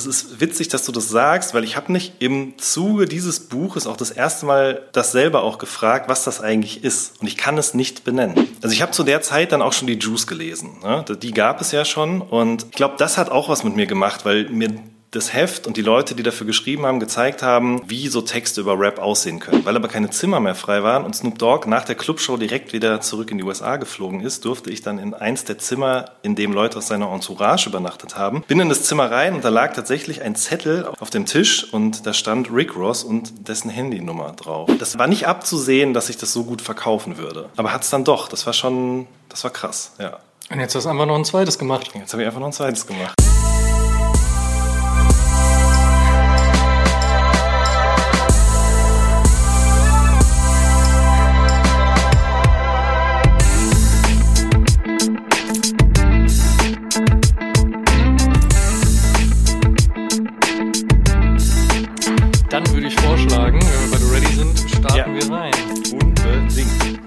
ist witzig, dass du das sagst, weil ich habe mich im Zuge dieses Buches auch das erste Mal das selber auch gefragt, was das eigentlich ist. Und ich kann es nicht benennen. Also ich habe zu der Zeit dann auch schon die Juice gelesen. Ne? Die gab es ja schon. Und ich glaube, das hat auch was mit mir gemacht, weil mir das Heft und die Leute, die dafür geschrieben haben, gezeigt haben, wie so Texte über Rap aussehen können. Weil aber keine Zimmer mehr frei waren und Snoop Dogg nach der Clubshow direkt wieder zurück in die USA geflogen ist, durfte ich dann in eins der Zimmer, in dem Leute aus seiner Entourage übernachtet haben, bin in das Zimmer rein und da lag tatsächlich ein Zettel auf dem Tisch und da stand Rick Ross und dessen Handynummer drauf. Das war nicht abzusehen, dass ich das so gut verkaufen würde. Aber hat's dann doch. Das war krass, ja. Und jetzt hast du einfach noch ein zweites gemacht. Jetzt habe ich einfach noch ein zweites gemacht. Dann würde ich vorschlagen, wenn wir beide ready sind, starten wir rein. Unbedingt.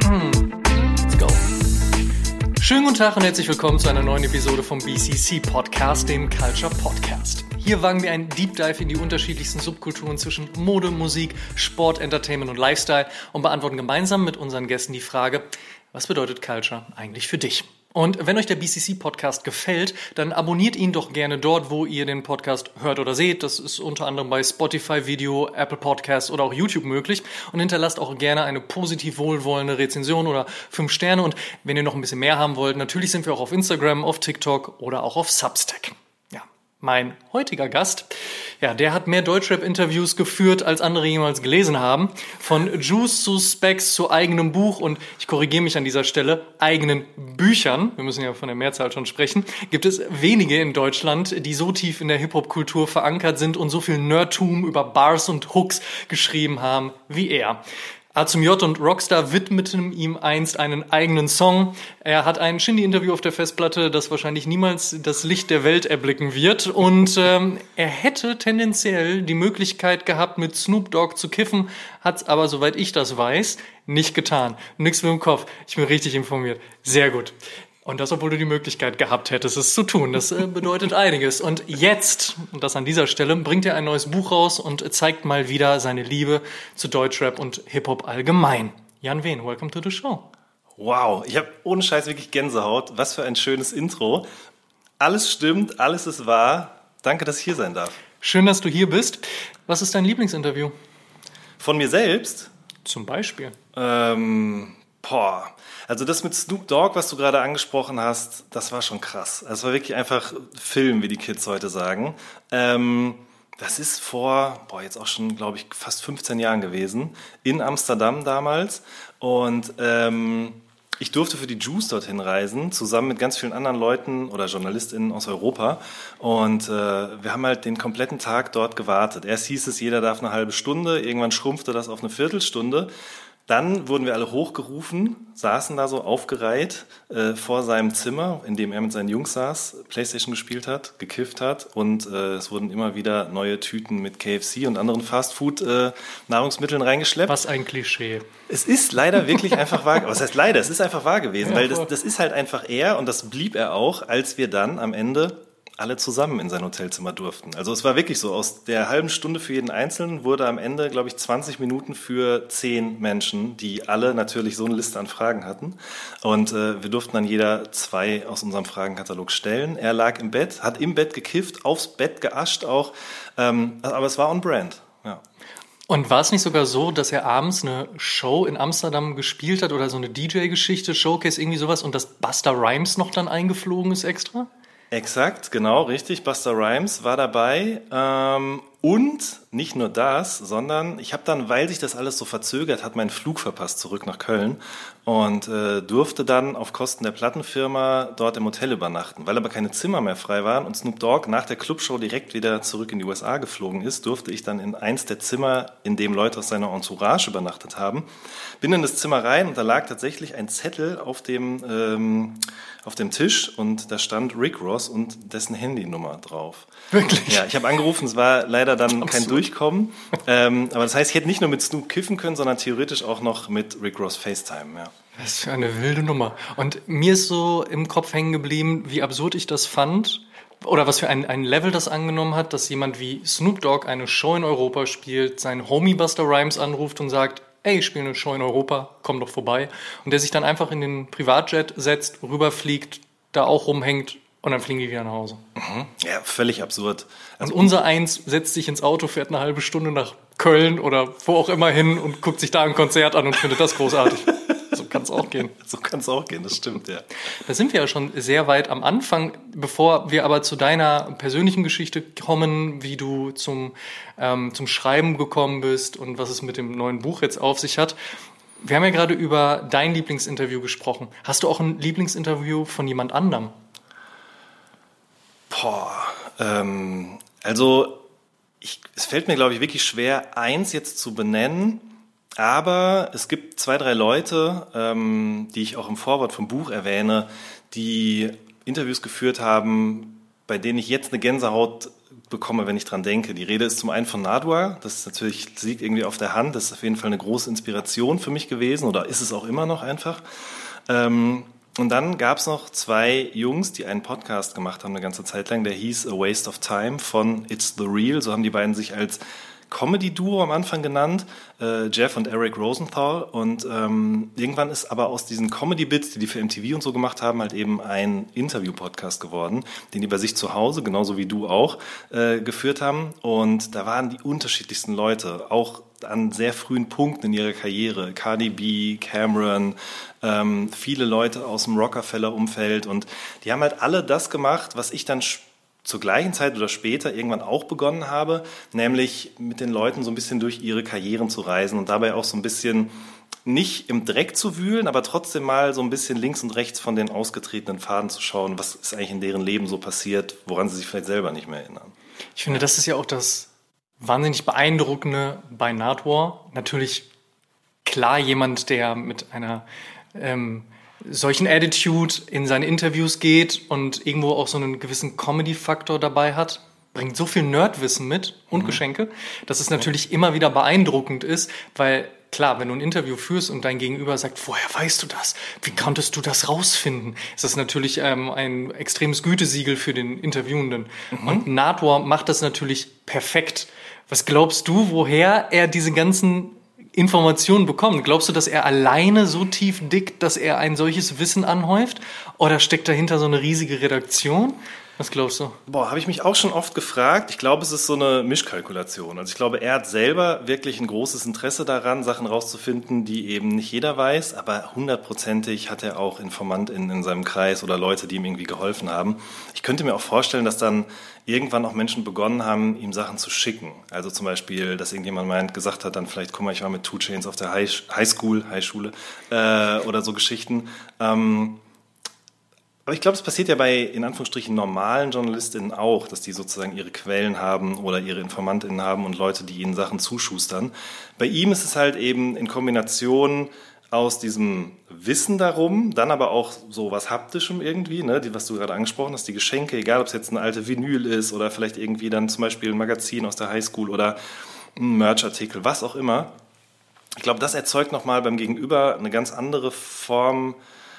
Let's go. Schönen guten Tag und herzlich willkommen zu einer neuen Episode vom BCC Podcast, dem Culture Podcast. Hier wagen wir einen Deep Dive in die unterschiedlichsten Subkulturen zwischen Mode, Musik, Sport, Entertainment und Lifestyle und beantworten gemeinsam mit unseren Gästen die Frage, was bedeutet Culture eigentlich für dich? Und wenn euch der BCC-Podcast gefällt, dann abonniert ihn doch gerne dort, wo ihr den Podcast hört oder seht. Das ist unter anderem bei Spotify Video, Apple Podcasts oder auch YouTube möglich. Und hinterlasst auch gerne eine positiv wohlwollende Rezension oder 5 Sterne. Und wenn ihr noch ein bisschen mehr haben wollt, natürlich sind wir auch auf Instagram, auf TikTok oder auch auf Substack. Ja, mein heutiger Gast, der hat mehr Deutschrap-Interviews geführt, als andere jemals gelesen haben. Von Juice zu Specs zu eigenem Buch und, ich korrigiere mich an dieser Stelle, eigenen Büchern, wir müssen ja von der Mehrzahl schon sprechen, gibt es wenige in Deutschland, die so tief in der Hip-Hop-Kultur verankert sind und so viel Nerdtum über Bars und Hooks geschrieben haben wie er. A zum J und Rockstar widmeten ihm einst einen eigenen Song. Er hat ein Shindy-Interview auf der Festplatte, das wahrscheinlich niemals das Licht der Welt erblicken wird. Und er hätte tendenziell die Möglichkeit gehabt, mit Snoop Dogg zu kiffen, hat's aber, soweit ich das weiß, nicht getan. Nix mit dem Kopf. Ich bin richtig informiert. Sehr gut. Und das, obwohl du die Möglichkeit gehabt hättest, es zu tun. Das bedeutet einiges. Und jetzt, und das an dieser Stelle, bringt er ein neues Buch raus und zeigt mal wieder seine Liebe zu Deutschrap und Hip-Hop allgemein. Jan Wehn, welcome to the show. Wow, ich habe ohne Scheiß wirklich Gänsehaut. Was für ein schönes Intro. Alles stimmt, alles ist wahr. Danke, dass ich hier sein darf. Schön, dass du hier bist. Was ist dein Lieblingsinterview? Von mir selbst? Zum Beispiel. Also das mit Snoop Dogg, was du gerade angesprochen hast, das war schon krass. Das war wirklich einfach Film, wie die Kids heute sagen. Das ist vor, jetzt auch schon, glaube ich, fast 15 Jahren gewesen, in Amsterdam damals. Und ich durfte für die Juice dorthin reisen, zusammen mit ganz vielen anderen Leuten oder JournalistInnen aus Europa. Und wir haben halt den kompletten Tag dort gewartet. Erst hieß es, jeder darf eine halbe Stunde, irgendwann schrumpfte das auf eine Viertelstunde. Dann wurden wir alle hochgerufen, saßen da so aufgereiht vor seinem Zimmer, in dem er mit seinen Jungs saß, Playstation gespielt hat, gekifft hat und es wurden immer wieder neue Tüten mit KFC und anderen Fastfood-Nahrungsmitteln reingeschleppt. Was ein Klischee. Es ist leider wirklich einfach wahr, was heißt leider, es ist einfach wahr gewesen, weil das ist halt einfach er und das blieb er auch, als wir dann am Ende alle zusammen in sein Hotelzimmer durften. Also es war wirklich so, aus der halben Stunde für jeden Einzelnen wurde am Ende, glaube ich, 20 Minuten für 10 Menschen, die alle natürlich so eine Liste an Fragen hatten. Und wir durften dann jeder 2 aus unserem Fragenkatalog stellen. Er lag im Bett, hat im Bett gekifft, aufs Bett geascht auch, aber es war on brand, ja. Und war es nicht sogar so, dass er abends eine Show in Amsterdam gespielt hat oder so eine DJ-Geschichte, Showcase, irgendwie sowas und dass Busta Rhymes noch dann eingeflogen ist extra? Exakt, genau, richtig. Busta Rhymes war dabei und nicht nur das, sondern ich habe dann, weil sich das alles so verzögert hat, meinen Flug verpasst zurück nach Köln und durfte dann auf Kosten der Plattenfirma dort im Hotel übernachten. Weil aber keine Zimmer mehr frei waren und Snoop Dogg nach der Clubshow direkt wieder zurück in die USA geflogen ist, durfte ich dann in eins der Zimmer, in dem Leute aus seiner Entourage übernachtet haben, bin in das Zimmer rein und da lag tatsächlich ein Zettel auf dem Tisch und da stand Rick Ross und dessen Handynummer drauf. Wirklich? Ja, ich habe angerufen, es war leider dann kein Durchkommen. Aber das heißt, ich hätte nicht nur mit Snoop kiffen können, sondern theoretisch auch noch mit Rick Ross FaceTime, ja. Was für eine wilde Nummer. Und mir ist so im Kopf hängen geblieben, wie absurd ich das fand, oder was für ein Level das angenommen hat, dass jemand wie Snoop Dogg eine Show in Europa spielt, seinen Homie Busta Rhymes anruft und sagt, ey, ich spiele eine Show in Europa, komm doch vorbei. Und der sich dann einfach in den Privatjet setzt, rüberfliegt, da auch rumhängt und dann fliegen die wieder nach Hause. Ja, völlig absurd. Also unser Eins setzt sich ins Auto, fährt eine halbe Stunde nach Köln oder wo auch immer hin und guckt sich da ein Konzert an und findet das großartig. So kann es auch gehen. So kann es auch gehen, das stimmt, ja. Da sind wir ja schon sehr weit am Anfang. Bevor wir aber zu deiner persönlichen Geschichte kommen, wie du zum Schreiben gekommen bist und was es mit dem neuen Buch jetzt auf sich hat. Wir haben ja gerade über dein Lieblingsinterview gesprochen. Hast du auch ein Lieblingsinterview von jemand anderem? Es fällt mir, glaube ich, wirklich schwer, eins jetzt zu benennen, aber es gibt 2, 3 Leute, die ich auch im Vorwort vom Buch erwähne, die Interviews geführt haben, bei denen ich jetzt eine Gänsehaut bekomme, wenn ich dran denke. Die Rede ist zum einen von Nardwuar, das liegt irgendwie auf der Hand, das ist auf jeden Fall eine große Inspiration für mich gewesen oder ist es auch immer noch einfach. Und dann gab es noch 2 Jungs, die einen Podcast gemacht haben eine ganze Zeit lang, der hieß A Waste of Time von It's the Real. So haben die beiden sich als Comedy-Duo am Anfang genannt, Jeff und Eric Rosenthal. Und irgendwann ist aber aus diesen Comedy-Bits, die für MTV und so gemacht haben, halt eben ein Interview-Podcast geworden, den die bei sich zu Hause, genauso wie du auch, geführt haben. Und da waren die unterschiedlichsten Leute, auch an sehr frühen Punkten in ihrer Karriere. Cardi B, Cameron, viele Leute aus dem Rockefeller-Umfeld. Und die haben halt alle das gemacht, was ich dann zur gleichen Zeit oder später irgendwann auch begonnen habe, nämlich mit den Leuten so ein bisschen durch ihre Karrieren zu reisen und dabei auch so ein bisschen nicht im Dreck zu wühlen, aber trotzdem mal so ein bisschen links und rechts von den ausgetretenen Pfaden zu schauen, was ist eigentlich in deren Leben so passiert, woran sie sich vielleicht selber nicht mehr erinnern. Ich finde, das ist ja auch das wahnsinnig Beeindruckende bei Nardwuar. Natürlich klar jemand, der mit einer solchen Attitude in seine Interviews geht und irgendwo auch so einen gewissen Comedy-Faktor dabei hat, bringt so viel Nerdwissen mit und Geschenke, dass es natürlich immer wieder beeindruckend ist, weil klar, wenn du ein Interview führst und dein Gegenüber sagt, woher weißt du das? Wie konntest du das rausfinden? Ist das natürlich ein extremes Gütesiegel für den Interviewenden. Und Nardwuar macht das natürlich perfekt. Was glaubst du, woher er diese ganzen Informationen bekommt? Glaubst du, dass er alleine so tief dickt, dass er ein solches Wissen anhäuft? Oder steckt dahinter so eine riesige Redaktion? Was glaubst du? Habe ich mich auch schon oft gefragt. Ich glaube, es ist so eine Mischkalkulation. Also ich glaube, er hat selber wirklich ein großes Interesse daran, Sachen rauszufinden, die eben nicht jeder weiß. Aber 100%ig hat er auch Informanten in seinem Kreis oder Leute, die ihm irgendwie geholfen haben. Ich könnte mir auch vorstellen, dass dann irgendwann auch Menschen begonnen haben, ihm Sachen zu schicken. Also zum Beispiel, dass irgendjemand gesagt hat, dann vielleicht, guck mal, ich war mit 2 Chainz auf der Highschule oder so Geschichten. Aber ich glaube, es passiert ja bei, in Anführungsstrichen, normalen JournalistInnen auch, dass die sozusagen ihre Quellen haben oder ihre InformantInnen haben und Leute, die ihnen Sachen zuschustern. Bei ihm ist es halt eben in Kombination aus diesem Wissen darum, dann aber auch so was Haptischem irgendwie, ne, was du gerade angesprochen hast, die Geschenke, egal ob es jetzt eine alte Vinyl ist oder vielleicht irgendwie dann zum Beispiel ein Magazin aus der Highschool oder ein Merchartikel, was auch immer. Ich glaube, das erzeugt nochmal beim Gegenüber eine ganz andere Form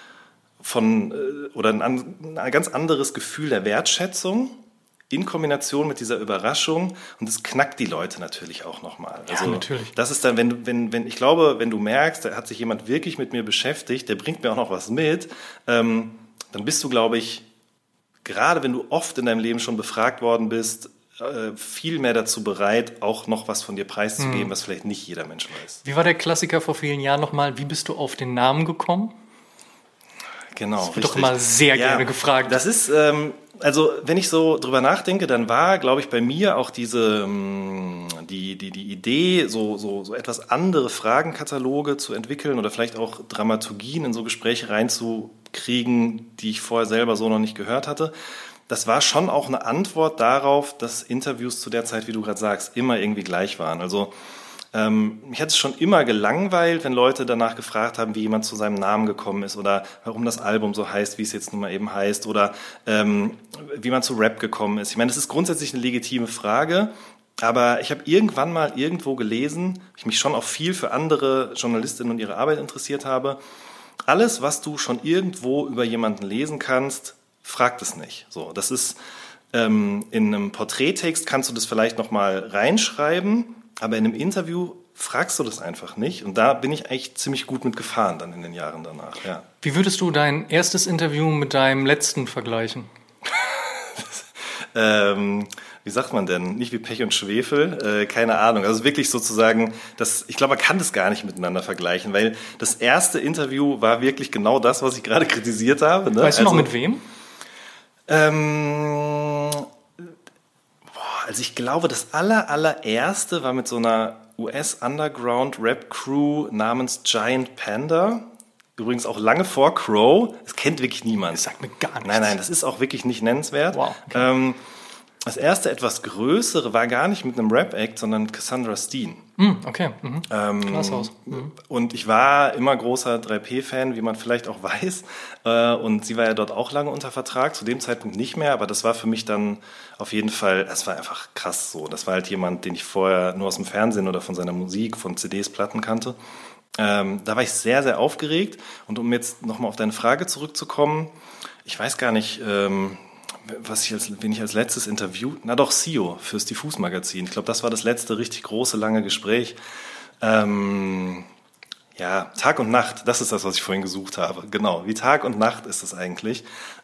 oder ein ganz anderes Gefühl der Wertschätzung in Kombination mit dieser Überraschung, und das knackt die Leute natürlich auch nochmal. Also, ja, natürlich. Das ist dann, ich glaube, wenn du merkst, da hat sich jemand wirklich mit mir beschäftigt, der bringt mir auch noch was mit, dann bist du, glaube ich, gerade wenn du oft in deinem Leben schon befragt worden bist, viel mehr dazu bereit, auch noch was von dir preiszugeben, was vielleicht nicht jeder Mensch weiß. Wie war der Klassiker vor vielen Jahren nochmal? Wie bist du auf den Namen gekommen? Genau, das wird doch immer sehr gerne gefragt. Das ist, also wenn ich so drüber nachdenke, dann war, glaube ich, bei mir auch die Idee, so etwas andere Fragenkataloge zu entwickeln oder vielleicht auch Dramaturgien in so Gespräche reinzukriegen, die ich vorher selber so noch nicht gehört hatte. Das war schon auch eine Antwort darauf, dass Interviews zu der Zeit, wie du gerade sagst, immer irgendwie gleich waren. Also mich hat es schon immer gelangweilt, wenn Leute danach gefragt haben, wie jemand zu seinem Namen gekommen ist oder warum das Album so heißt, wie es jetzt nun mal eben heißt oder wie man zu Rap gekommen ist. Ich meine, das ist grundsätzlich eine legitime Frage, aber ich habe irgendwann mal irgendwo gelesen, ich mich schon auch viel für andere Journalistinnen und ihre Arbeit interessiert habe. Alles, was du schon irgendwo über jemanden lesen kannst, fragt es nicht. So, das ist in einem Porträttext kannst du das vielleicht nochmal reinschreiben, aber in einem Interview fragst du das einfach nicht. Und da bin ich eigentlich ziemlich gut mit gefahren dann in den Jahren danach. Ja. Wie würdest du dein erstes Interview mit deinem letzten vergleichen? Wie sagt man denn? Nicht wie Pech und Schwefel, keine Ahnung. Also wirklich sozusagen, ich glaube, man kann das gar nicht miteinander vergleichen, weil das erste Interview war wirklich genau das, was ich gerade kritisiert habe. Ne? Weißt du noch mit wem? Also ich glaube, das allererste war mit so einer US-Underground-Rap-Crew namens Giant Panda. Übrigens auch lange vor Crow. Das kennt wirklich niemand. Das sagt mir gar nichts. Nein, das ist auch wirklich nicht nennenswert. Wow. Okay. Das erste, etwas größere, war gar nicht mit einem Rap-Act, sondern mit Cassandra Steen. Okay. Klasse aus. Und ich war immer großer 3P-Fan, wie man vielleicht auch weiß. Und sie war ja dort auch lange unter Vertrag, zu dem Zeitpunkt nicht mehr. Aber das war für mich dann auf jeden Fall, es war einfach krass so. Das war halt jemand, den ich vorher nur aus dem Fernsehen oder von seiner Musik, von CDs, Platten kannte. Da war ich sehr, sehr aufgeregt. Und um jetzt nochmal auf deine Frage zurückzukommen, ich weiß gar nicht, wen ich als letztes interviewt. Na doch, Sio fürs Diffus-Magazin. Ich glaube, das war das letzte richtig große, lange Gespräch. Tag und Nacht, das ist das, was ich vorhin gesucht habe. Genau, wie Tag und Nacht ist das eigentlich.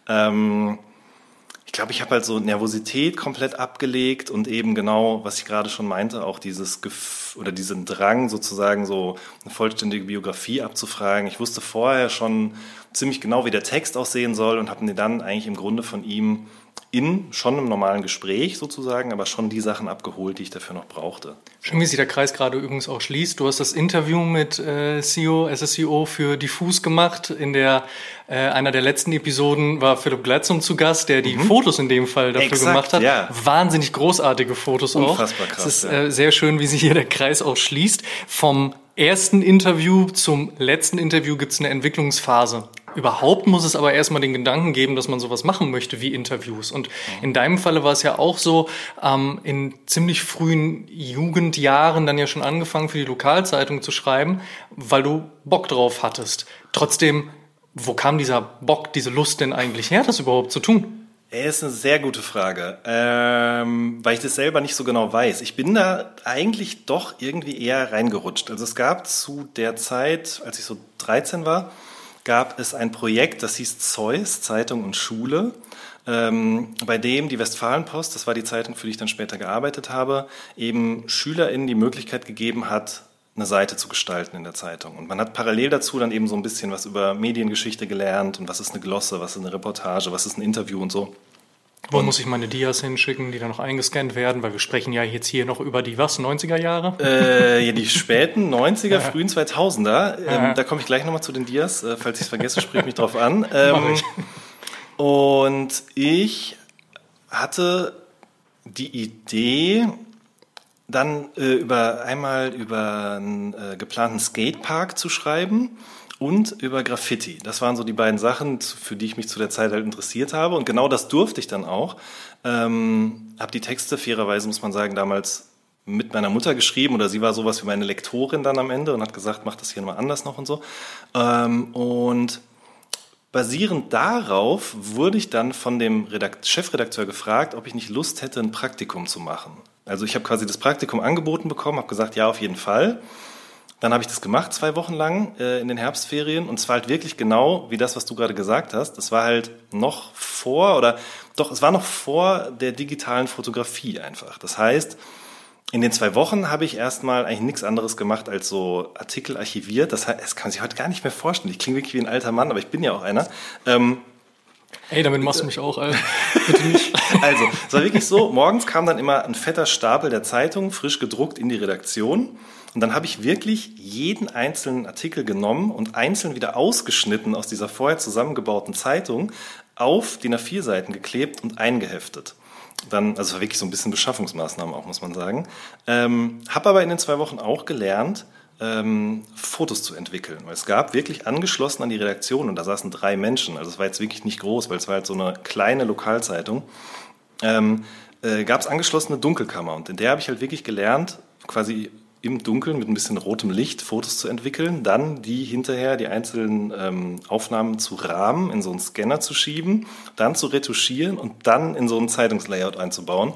Ich glaube, ich habe halt so Nervosität komplett abgelegt und eben genau, was ich gerade schon meinte, auch diesen Drang sozusagen so eine vollständige Biografie abzufragen. Ich wusste vorher schon ziemlich genau, wie der Text aussehen soll und habe mir dann eigentlich im Grunde von ihm schon im normalen Gespräch sozusagen, aber schon die Sachen abgeholt, die ich dafür noch brauchte. Schön, wie sich der Kreis gerade übrigens auch schließt. Du hast das Interview mit SSCO für Diffus gemacht. In einer der letzten Episoden war Philipp Glattzum zu Gast, der die Fotos in dem Fall dafür gemacht hat. Ja. Wahnsinnig großartige Fotos auch. Unfassbar krass. Es ist sehr schön, wie sich hier der Kreis auch schließt. Vom ersten Interview zum letzten Interview gibt es eine Entwicklungsphase. Überhaupt muss es aber erstmal den Gedanken geben, dass man sowas machen möchte wie Interviews. Und in deinem Falle war es ja auch so, in ziemlich frühen Jugendjahren dann ja schon angefangen für die Lokalzeitung zu schreiben, weil du Bock drauf hattest. Trotzdem, wo kam dieser Bock, diese Lust denn eigentlich her, das überhaupt zu tun? Ist eine sehr gute Frage, weil ich das selber nicht so genau weiß. Ich bin da eigentlich doch irgendwie eher reingerutscht. Also es gab zu der Zeit, als ich so 13 war, gab es ein Projekt, das hieß Zeus, Zeitung und Schule, bei dem die Westfalenpost, das war die Zeitung, für die ich dann später gearbeitet habe, eben SchülerInnen die Möglichkeit gegeben hat, eine Seite zu gestalten in der Zeitung. Und man hat parallel dazu dann eben so ein bisschen was über Mediengeschichte gelernt und was ist eine Glosse, was ist eine Reportage, was ist ein Interview und so. Wo muss ich meine Dias hinschicken, die dann noch eingescannt werden? Weil wir sprechen ja jetzt hier noch über die 90er Jahre? Die späten 90er, frühen 2000er. Da komme ich gleich nochmal zu den Dias. Falls ich es vergesse, sprich mich drauf an. Und ich hatte die Idee, dann über einen geplanten Skatepark zu schreiben und über Graffiti. Das waren so die beiden Sachen, für die ich mich zu der Zeit halt interessiert habe. Und genau das durfte ich dann auch. Habe die Texte, fairerweise muss man sagen, damals mit meiner Mutter geschrieben. Oder sie war sowas wie meine Lektorin dann am Ende und hat gesagt, mach das hier mal anders noch und so. Und basierend darauf wurde ich dann von dem Chefredakteur gefragt, ob ich nicht Lust hätte, ein Praktikum zu machen. Also ich habe quasi das Praktikum angeboten bekommen, habe gesagt, ja, auf jeden Fall. Dann habe ich das gemacht, 2 Wochen lang in den Herbstferien. Und es war halt wirklich genau wie das, was du gerade gesagt hast. Es war halt es war noch vor der digitalen Fotografie einfach. Das heißt, in den 2 Wochen habe ich erstmal eigentlich nichts anderes gemacht als so Artikel archiviert. Das kann man sich heute gar nicht mehr vorstellen. Ich klinge wirklich wie ein alter Mann, aber ich bin ja auch einer. Ey, damit machst du mich auch, Alter. Bitte nicht. Also, es war wirklich so, morgens kam dann immer ein fetter Stapel der Zeitungen, frisch gedruckt in die Redaktion. Und dann habe ich wirklich jeden einzelnen Artikel genommen und einzeln wieder ausgeschnitten aus dieser vorher zusammengebauten Zeitung auf DIN A4-Seiten geklebt und eingeheftet. Dann, also es war wirklich so ein bisschen Beschaffungsmaßnahmen auch, muss man sagen. Habe aber in den 2 Wochen auch gelernt, Fotos zu entwickeln. Weil es gab wirklich angeschlossen an die Redaktion, und da saßen 3 Menschen, also es war jetzt wirklich nicht groß, weil es war halt so eine kleine Lokalzeitung, gab es angeschlossene Dunkelkammer. Und in der habe ich halt wirklich gelernt, quasi im Dunkeln mit ein bisschen rotem Licht Fotos zu entwickeln, dann die einzelnen Aufnahmen zu rahmen, in so einen Scanner zu schieben, dann zu retuschieren und dann in so ein Zeitungslayout einzubauen.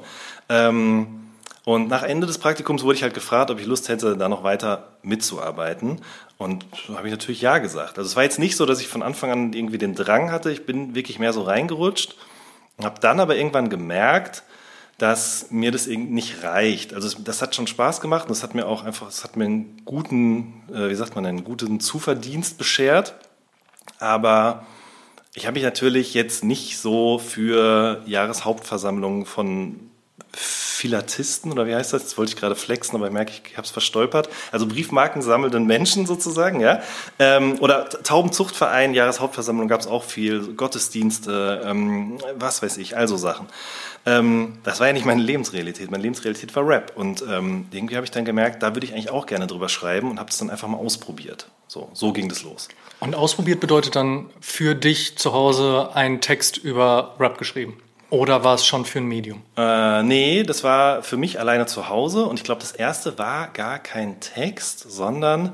Und nach Ende des Praktikums wurde ich halt gefragt, ob ich Lust hätte, da noch weiter mitzuarbeiten. Und da habe ich natürlich ja gesagt. Also es war jetzt nicht so, dass ich von Anfang an irgendwie den Drang hatte. Ich bin wirklich mehr so reingerutscht und habe dann aber irgendwann gemerkt, dass mir das irgendwie nicht reicht. Also das hat schon Spaß gemacht und es hat mir auch einfach, es hat mir einen guten, einen guten Zuverdienst beschert. Aber ich habe mich natürlich jetzt nicht so für Jahreshauptversammlungen von Philatisten, oder wie heißt das? Jetzt wollte ich gerade flexen, aber ich merke, ich habe es verstolpert. Also Briefmarken sammelnden Menschen sozusagen, ja. Oder Taubenzuchtverein, Jahreshauptversammlung gab es auch viel, Gottesdienste, was weiß ich, also Sachen. Das war ja nicht meine Lebensrealität. Meine Lebensrealität war Rap. Und irgendwie habe ich dann gemerkt, da würde ich eigentlich auch gerne drüber schreiben und habe es dann einfach mal ausprobiert. So ging das los. Und ausprobiert bedeutet dann für dich zu Hause einen Text über Rap geschrieben? Oder war es schon für ein Medium? Nee, das war für mich alleine zu Hause. Und ich glaube, das erste war gar kein Text, sondern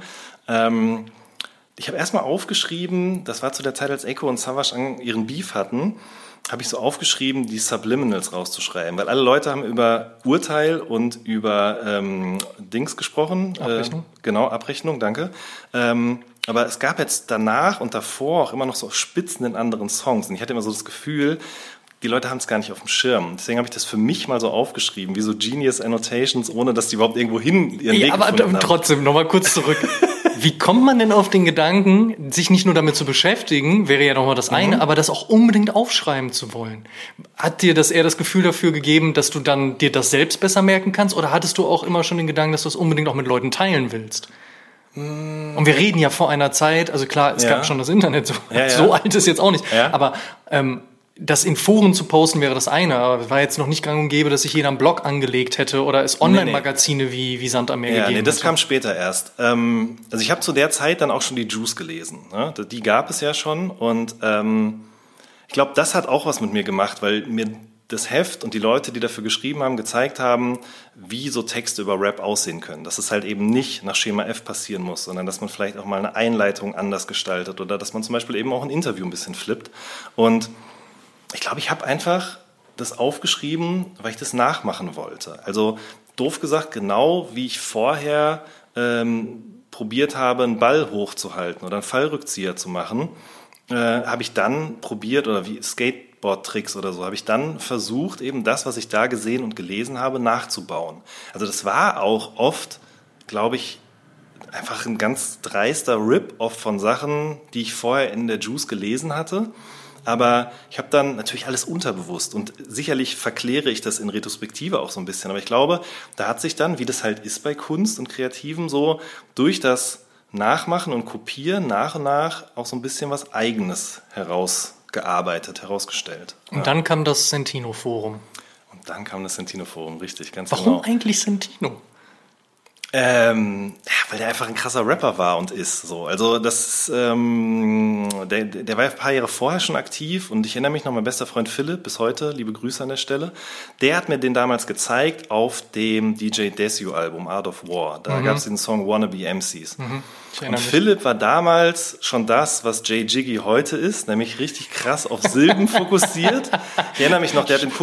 ich habe erstmal aufgeschrieben, das war zu der Zeit, als Echo und Savage ihren Beef hatten, habe ich so aufgeschrieben, die Subliminals rauszuschreiben. Weil alle Leute haben über Urteil und über Dings gesprochen. Abrechnung? Genau, Abrechnung, danke. Aber es gab jetzt danach und davor auch immer noch so Spitzen in anderen Songs. Und ich hatte immer so das Gefühl, die Leute haben es gar nicht auf dem Schirm. Deswegen habe ich das für mich mal so aufgeschrieben, wie so Genius Annotations, ohne dass die überhaupt irgendwo hin ihren Weg gefunden haben. Aber trotzdem, nochmal kurz zurück. Wie kommt man denn auf den Gedanken, sich nicht nur damit zu beschäftigen, wäre ja nochmal das eine, aber das auch unbedingt aufschreiben zu wollen? Hat dir das eher das Gefühl dafür gegeben, dass du dann dir das selbst besser merken kannst? Oder hattest du auch immer schon den Gedanken, dass du es unbedingt auch mit Leuten teilen willst? Und wir reden ja vor einer Zeit, also klar, es gab schon das Internet, so alt ist jetzt auch nicht, aber das in Foren zu posten wäre das eine, aber es war jetzt noch nicht gang und gäbe, dass sich jeder einen Blog angelegt hätte oder es Online-Magazine wie Sand am Meer gegeben hätte. Nee, das kam später erst. Also ich habe zu der Zeit dann auch schon die Juice gelesen. Ne? Die gab es ja schon und ich glaube, das hat auch was mit mir gemacht, weil mir das Heft und die Leute, die dafür geschrieben haben, gezeigt haben, wie so Texte über Rap aussehen können. Dass es halt eben nicht nach Schema F passieren muss, sondern dass man vielleicht auch mal eine Einleitung anders gestaltet oder dass man zum Beispiel eben auch ein Interview ein bisschen flippt. Und ich glaube, ich habe einfach das aufgeschrieben, weil ich das nachmachen wollte. Also doof gesagt, genau wie ich vorher probiert habe, einen Ball hochzuhalten oder einen Fallrückzieher zu machen, habe ich dann probiert, oder wie Skateboard-Tricks oder so, habe ich dann versucht, eben das, was ich da gesehen und gelesen habe, nachzubauen. Also das war auch oft, glaube ich, einfach ein ganz dreister Rip-Off von Sachen, die ich vorher in der Juice gelesen hatte. Aber ich habe dann natürlich alles unterbewusst und sicherlich verkläre ich das in Retrospektive auch so ein bisschen. Aber ich glaube, da hat sich dann, wie das halt ist bei Kunst und Kreativen, so durch das Nachmachen und Kopieren nach und nach auch so ein bisschen was Eigenes herausgestellt. Und dann kam das Sentino-Forum. Richtig, ganz Warum genau. Warum eigentlich Sentino? Weil der einfach ein krasser Rapper war und ist. So. Also das, der war ein paar Jahre vorher schon aktiv und ich erinnere mich noch, mein bester Freund Philipp, bis heute, liebe Grüße an der Stelle, der hat mir den damals gezeigt auf dem DJ Desu-Album Art of War. Da gab es den Song Wannabe MCs. Und Philipp war damals schon das, was Jay Jiggy heute ist, nämlich richtig krass auf Silben fokussiert. Ich erinnere mich noch, der hat im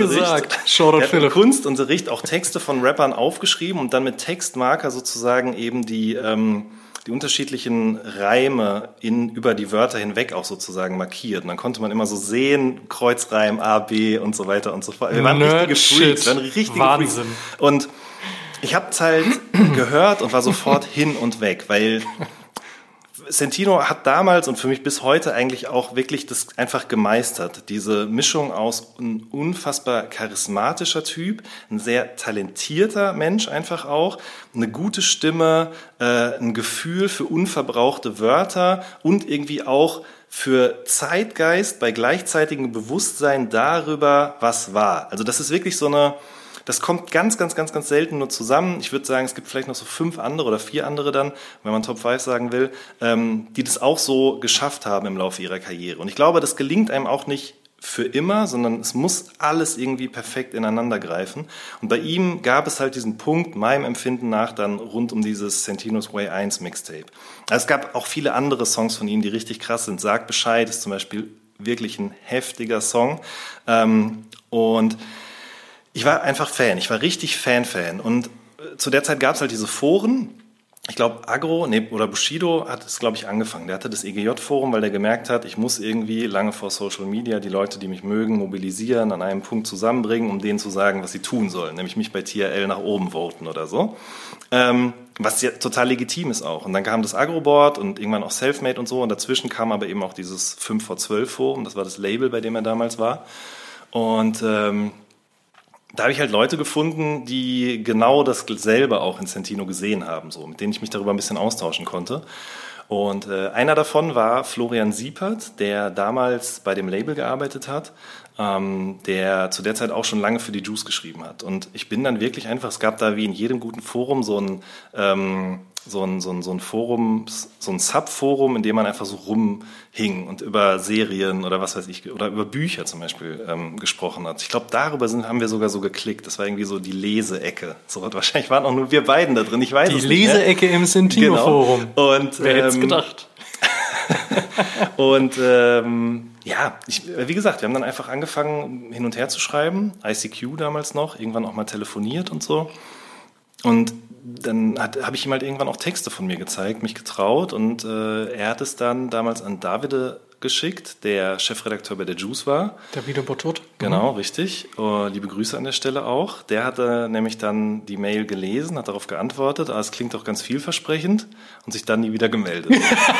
Kunstunterricht auch Texte von Rappern aufgeschrieben und dann mit Textmarker sozusagen eben die unterschiedlichen Reime über die Wörter hinweg auch sozusagen markiert. Und dann konnte man immer so sehen, Kreuzreim, A, B und so weiter und so fort. Wir waren richtige Freaks. Wahnsinn. Und ich habe es halt gehört und war sofort hin und weg, weil Sentino hat damals und für mich bis heute eigentlich auch wirklich das einfach gemeistert. Diese Mischung aus ein unfassbar charismatischer Typ, ein sehr talentierter Mensch einfach auch, eine gute Stimme, ein Gefühl für unverbrauchte Wörter und irgendwie auch für Zeitgeist bei gleichzeitigem Bewusstsein darüber, was war. Also das ist wirklich so eine... Das kommt ganz, ganz, ganz, ganz selten nur zusammen. Ich würde sagen, es gibt vielleicht noch so 5 andere oder 4 andere dann, wenn man Top 5 sagen will, die das auch so geschafft haben im Laufe ihrer Karriere. Und ich glaube, das gelingt einem auch nicht für immer, sondern es muss alles irgendwie perfekt ineinander greifen. Und bei ihm gab es halt diesen Punkt, meinem Empfinden nach, dann rund um dieses Santino's Way 1 Mixtape. Also es gab auch viele andere Songs von ihm, die richtig krass sind. Sag Bescheid ist zum Beispiel wirklich ein heftiger Song. Und ich war einfach Fan. Ich war richtig Fan. Und zu der Zeit gab es halt diese Foren. Ich glaube, oder Bushido hat es, glaube ich, angefangen. Der hatte das EGJ-Forum, weil der gemerkt hat, ich muss irgendwie lange vor Social Media die Leute, die mich mögen, mobilisieren, an einem Punkt zusammenbringen, um denen zu sagen, was sie tun sollen. Nämlich mich bei TRL nach oben voten oder so. Was ja total legitim ist auch. Und dann kam das Agroboard und irgendwann auch Selfmade und so. Und dazwischen kam aber eben auch dieses 5 vor 12 Forum. Das war das Label, bei dem er damals war. Und da habe ich halt Leute gefunden, die genau dasselbe auch in Santino gesehen haben, so, mit denen ich mich darüber ein bisschen austauschen konnte. Und einer davon war Florian Siepert, der damals bei dem Label gearbeitet hat, der zu der Zeit auch schon lange für die Juice geschrieben hat. Und ich bin dann wirklich einfach, es gab da wie in jedem guten Forum so ein Forum, so ein Subforum, in dem man einfach so rumhing und über Serien oder was weiß ich, oder über Bücher zum Beispiel gesprochen hat. Ich glaube, darüber haben wir sogar so geklickt. Das war irgendwie so die Leseecke. So, wahrscheinlich waren auch nur wir beiden da drin. Ich weiß es nicht. Die Leseecke im Santino-Forum. Genau. Und wer hätte es gedacht? Und wie gesagt, wir haben dann einfach angefangen, hin und her zu schreiben. ICQ damals noch, irgendwann auch mal telefoniert und so. Und dann habe ich ihm halt irgendwann auch Texte von mir gezeigt, mich getraut. Und er hat es dann damals an Davide geschickt, der Chefredakteur bei der Juice war. Davide Bottot. Genau, richtig. Liebe Grüße an der Stelle auch. Der hatte nämlich dann die Mail gelesen, hat darauf geantwortet, es klingt doch ganz vielversprechend und sich dann nie wieder gemeldet.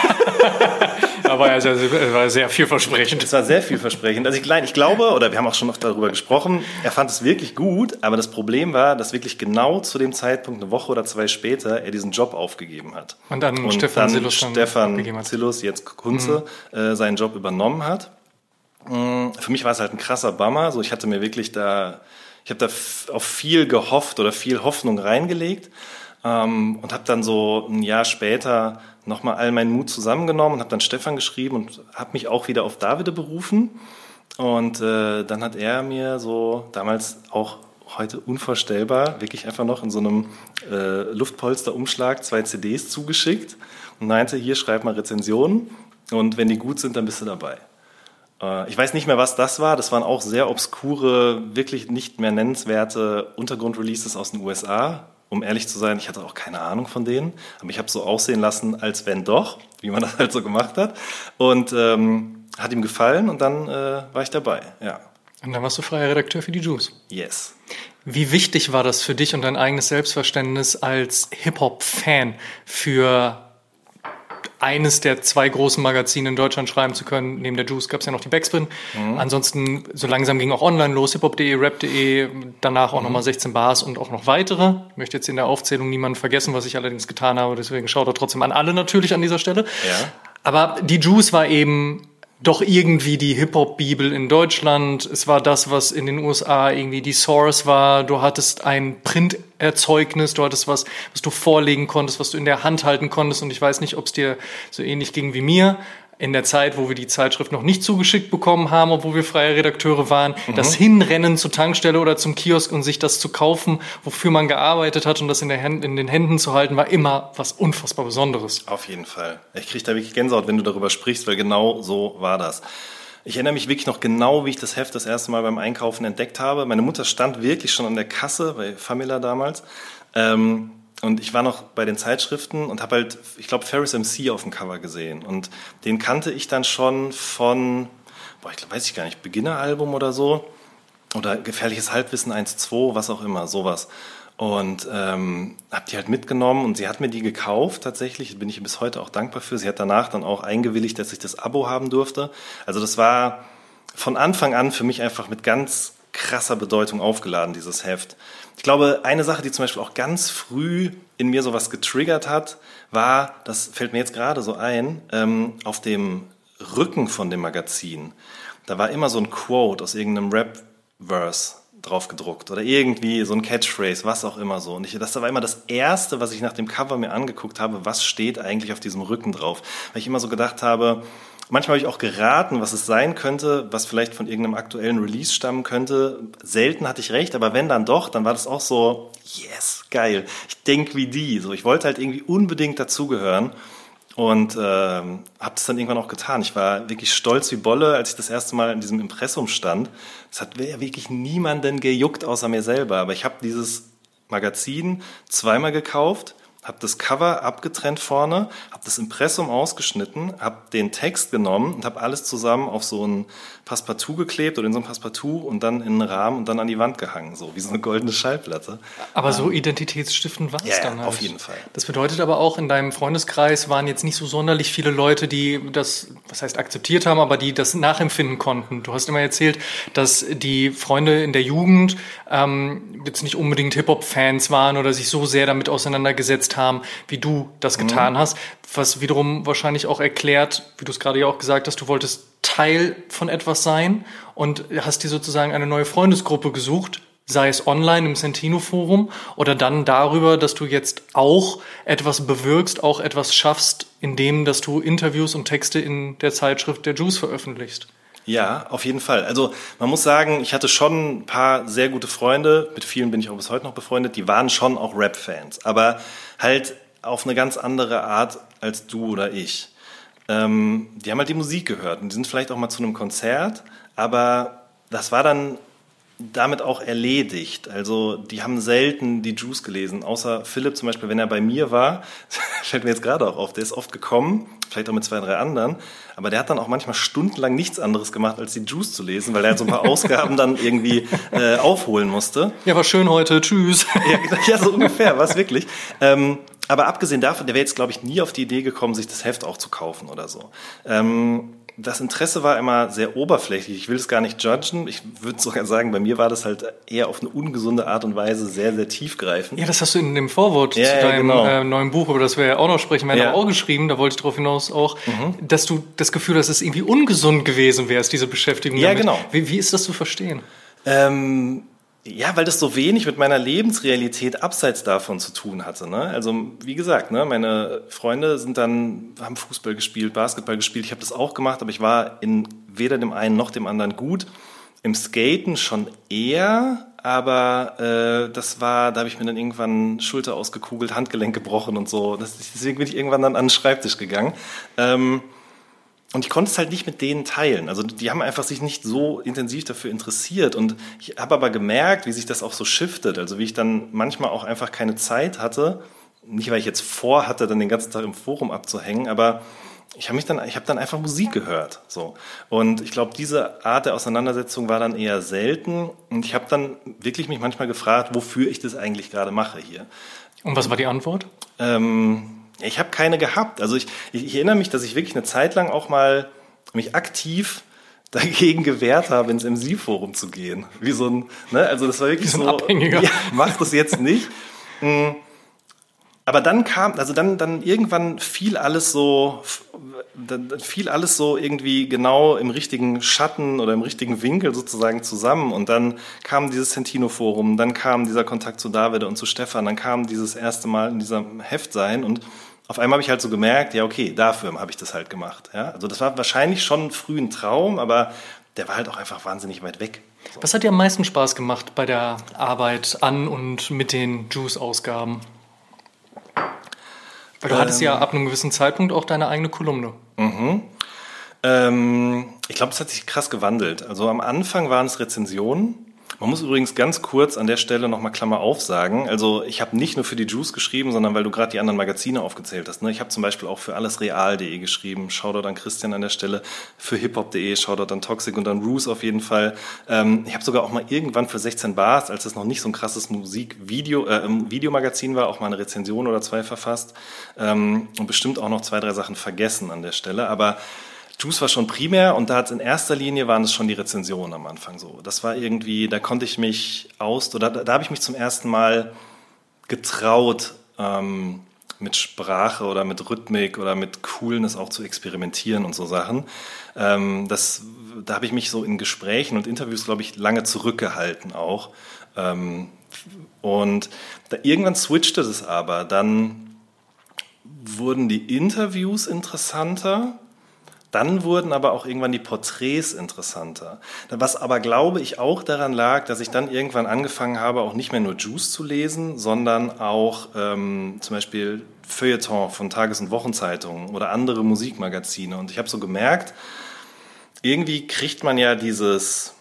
Aber es war sehr vielversprechend. Es war sehr vielversprechend. Also ich glaube, oder wir haben auch schon noch darüber gesprochen, er fand es wirklich gut, aber das Problem war, dass wirklich genau zu dem Zeitpunkt, eine Woche oder zwei später, er diesen Job aufgegeben hat. Und dann Stefan Zillus, jetzt Kunze, seinen Job übernommen hat. Für mich war es halt ein krasser Bummer. So, ich habe da auf viel gehofft oder viel Hoffnung reingelegt. Und habe dann so ein Jahr später nochmal all meinen Mut zusammengenommen und habe dann Stefan geschrieben und habe mich auch wieder auf Davide berufen. Und dann hat er mir so damals auch heute unvorstellbar wirklich einfach noch in so einem Luftpolsterumschlag 2 CDs zugeschickt und meinte, hier schreib mal Rezensionen und wenn die gut sind, dann bist du dabei. Ich weiß nicht mehr, was das war. Das waren auch sehr obskure, wirklich nicht mehr nennenswerte Untergrundreleases aus den USA. Um ehrlich zu sein, ich hatte auch keine Ahnung von denen, aber ich habe so aussehen lassen, als wenn doch, wie man das halt so gemacht hat. Und hat ihm gefallen und dann war ich dabei, ja. Und dann warst du freier Redakteur für die Juice. Yes. Wie wichtig war das für dich und dein eigenes Selbstverständnis als Hip-Hop-Fan für eines der 2 großen Magazine in Deutschland schreiben zu können? Neben der Juice gab es ja noch die Backspin. Ansonsten, so langsam ging auch online los, hiphop.de, rap.de, danach auch nochmal 16 Bars und auch noch weitere. Ich möchte jetzt in der Aufzählung niemanden vergessen, was ich allerdings getan habe, deswegen schaut doch trotzdem an alle natürlich an dieser Stelle. Ja. Aber die Juice war eben doch irgendwie die Hip-Hop-Bibel in Deutschland. Es war das, was in den USA irgendwie die Source war. Du hattest ein Printerzeugnis, du hattest was du vorlegen konntest, was du in der Hand halten konntest. Und ich weiß nicht, ob es dir so ähnlich ging wie mir. In der Zeit, wo wir die Zeitschrift noch nicht zugeschickt bekommen haben, obwohl wir freie Redakteure waren, das Hinrennen zur Tankstelle oder zum Kiosk und sich das zu kaufen, wofür man gearbeitet hat und das in den Händen zu halten, war immer was unfassbar Besonderes. Auf jeden Fall. Ich kriege da wirklich Gänsehaut, wenn du darüber sprichst, weil genau so war das. Ich erinnere mich wirklich noch genau, wie ich das Heft das erste Mal beim Einkaufen entdeckt habe. Meine Mutter stand wirklich schon an der Kasse, bei Famila damals, und ich war noch bei den Zeitschriften und habe halt, ich glaube, Ferris MC auf dem Cover gesehen. Und den kannte ich dann schon von, weiß ich gar nicht, Beginner-Album oder so. Oder Gefährliches Halbwissen 1-2, was auch immer, sowas. Und habe die halt mitgenommen und sie hat mir die gekauft tatsächlich. Bin ich bis heute auch dankbar für. Sie hat danach dann auch eingewilligt, dass ich das Abo haben durfte. Also das war von Anfang an für mich einfach mit ganz krasser Bedeutung aufgeladen, dieses Heft. Ich glaube, eine Sache, die zum Beispiel auch ganz früh in mir sowas getriggert hat, war, das fällt mir jetzt gerade so ein, auf dem Rücken von dem Magazin, da war immer so ein Quote aus irgendeinem Rap-Verse drauf gedruckt oder irgendwie so ein Catchphrase, was auch immer so. Und das war immer das Erste, was ich nach dem Cover mir angeguckt habe, was steht eigentlich auf diesem Rücken drauf. Weil ich immer so gedacht habe, Manchmal habe ich auch geraten, was es sein könnte, was vielleicht von irgendeinem aktuellen Release stammen könnte. Selten hatte ich recht, aber wenn dann doch, dann war das auch so, yes, geil. Ich denke wie die. So, ich wollte halt irgendwie unbedingt dazugehören und habe das dann irgendwann auch getan. Ich war wirklich stolz wie Bolle, als ich das erste Mal in diesem Impressum stand. Das hat wirklich niemanden gejuckt außer mir selber. Aber ich habe dieses Magazin zweimal gekauft, habe das Cover abgetrennt vorne, habe das Impressum ausgeschnitten, habe den Text genommen und habe alles zusammen auf so ein Passepartout geklebt oder in so ein Passepartout und dann in einen Rahmen und dann an die Wand gehangen, so wie so eine goldene Schallplatte. Aber so identitätsstiftend war es dann halt. Auf jeden Fall. Das bedeutet aber auch, in deinem Freundeskreis waren jetzt nicht so sonderlich viele Leute, die das, was heißt akzeptiert haben, aber die das nachempfinden konnten. Du hast immer erzählt, dass die Freunde in der Jugend jetzt nicht unbedingt Hip-Hop-Fans waren oder sich so sehr damit auseinandergesetzt haben, wie du das getan hast, was wiederum wahrscheinlich auch erklärt, wie du es gerade ja auch gesagt hast, du wolltest Teil von etwas sein und hast dir sozusagen eine neue Freundesgruppe gesucht, sei es online im Sentino-Forum oder dann darüber, dass du jetzt auch etwas bewirkst, auch etwas schaffst, indem, dass du Interviews und Texte in der Zeitschrift der Juice veröffentlichst. Ja, auf jeden Fall. Also man muss sagen, ich hatte schon ein paar sehr gute Freunde, mit vielen bin ich auch bis heute noch befreundet, die waren schon auch Rap-Fans, aber halt auf eine ganz andere Art als du oder ich. Die haben halt die Musik gehört und die sind vielleicht auch mal zu einem Konzert, aber das war dann damit auch erledigt. Also die haben selten die Juice gelesen, außer Philipp zum Beispiel, wenn er bei mir war, fällt mir jetzt gerade auch auf, der ist oft gekommen, vielleicht auch mit 2, 3 anderen, aber der hat dann auch manchmal stundenlang nichts anderes gemacht, als die Juice zu lesen, weil er halt so ein paar Ausgaben dann irgendwie aufholen musste. Ja, war schön heute, tschüss. Ja, so ungefähr, war es wirklich. Aber abgesehen davon, der wäre jetzt, glaube ich, nie auf die Idee gekommen, sich das Heft auch zu kaufen oder so. Das Interesse war immer sehr oberflächlich. Ich will es gar nicht judgen. Ich würde sogar sagen, bei mir war das halt eher auf eine ungesunde Art und Weise sehr, sehr tiefgreifend. Ja, das hast du in dem Vorwort zu deinem neuen Buch, über das wir ja auch noch sprechen werden, auch geschrieben. Da wollte ich darauf hinaus auch, dass du das Gefühl hast, dass es irgendwie ungesund gewesen wärst, diese Beschäftigung damit. Ja, genau. Wie ist das zu verstehen? Ja, weil das so wenig mit meiner Lebensrealität abseits davon zu tun hatte. Ne? Also wie gesagt, ne, meine Freunde haben Fußball gespielt, Basketball gespielt. Ich habe das auch gemacht, aber ich war in weder dem einen noch dem anderen gut. Im Skaten schon eher, aber da habe ich mir dann irgendwann Schulter ausgekugelt, Handgelenk gebrochen und so. Deswegen bin ich irgendwann dann an den Schreibtisch gegangen. Und ich konnte es halt nicht mit denen teilen. Also die haben einfach sich nicht so intensiv dafür interessiert. Und ich habe aber gemerkt, wie sich das auch so shiftet. Also wie ich dann manchmal auch einfach keine Zeit hatte. Nicht, weil ich jetzt vorhatte, dann den ganzen Tag im Forum abzuhängen, aber ich habe dann einfach Musik gehört. So. Und ich glaube, diese Art der Auseinandersetzung war dann eher selten. Und ich habe dann wirklich mich manchmal gefragt, wofür ich das eigentlich gerade mache hier. Und was war die Antwort? Ich habe keine gehabt. Also ich erinnere mich, dass ich wirklich eine Zeit lang auch mal mich aktiv dagegen gewehrt habe, ins MC-Forum zu gehen. Wie so ein, ne? Also das war wirklich so, Abhängiger. Ja, mach das jetzt nicht. Aber dann dann irgendwann fiel alles so irgendwie genau im richtigen Schatten oder im richtigen Winkel sozusagen zusammen. Und dann kam dieses Sentino-Forum, dann kam dieser Kontakt zu David und zu Stefan, dann kam dieses erste Mal in diesem Heft sein und auf einmal habe ich halt so gemerkt, ja okay, dafür habe ich das halt gemacht. Ja? Also das war wahrscheinlich schon früh ein Traum, aber der war halt auch einfach wahnsinnig weit weg. So. Was hat dir am meisten Spaß gemacht bei der Arbeit an und mit den Juice-Ausgaben? Weil du hattest ja ab einem gewissen Zeitpunkt auch deine eigene Kolumne. Ich glaube, das hat sich krass gewandelt. Also am Anfang waren es Rezensionen. Man muss übrigens ganz kurz an der Stelle nochmal Klammer auf sagen. Also ich habe nicht nur für die Juice geschrieben, sondern weil du gerade die anderen Magazine aufgezählt hast. Ne? Ich habe zum Beispiel auch für allesreal.de geschrieben. Shoutout an Christian an der Stelle. Für hiphop.de, Shoutout an Toxic und an Roos auf jeden Fall. Ich habe sogar auch mal irgendwann für 16 Bars, als es noch nicht so ein krasses Videomagazin war, auch mal eine Rezension oder 2 verfasst. Und bestimmt auch noch 2, 3 Sachen vergessen an der Stelle. Aber Juice war schon primär und da hat es in erster Linie waren es schon die Rezensionen am Anfang so. Das war irgendwie, da konnte ich mich da habe ich mich zum ersten Mal getraut, mit Sprache oder mit Rhythmik oder mit Coolness auch zu experimentieren und so Sachen. Da habe ich mich so in Gesprächen und Interviews, glaube ich, lange zurückgehalten auch. Und irgendwann switchte es aber. Dann wurden die Interviews interessanter. Dann wurden aber auch irgendwann die Porträts interessanter. Was aber, glaube ich, auch daran lag, dass ich dann irgendwann angefangen habe, auch nicht mehr nur Juice zu lesen, sondern auch zum Beispiel Feuilleton von Tages- und Wochenzeitungen oder andere Musikmagazine. Und ich habe so gemerkt, irgendwie kriegt man ja dieses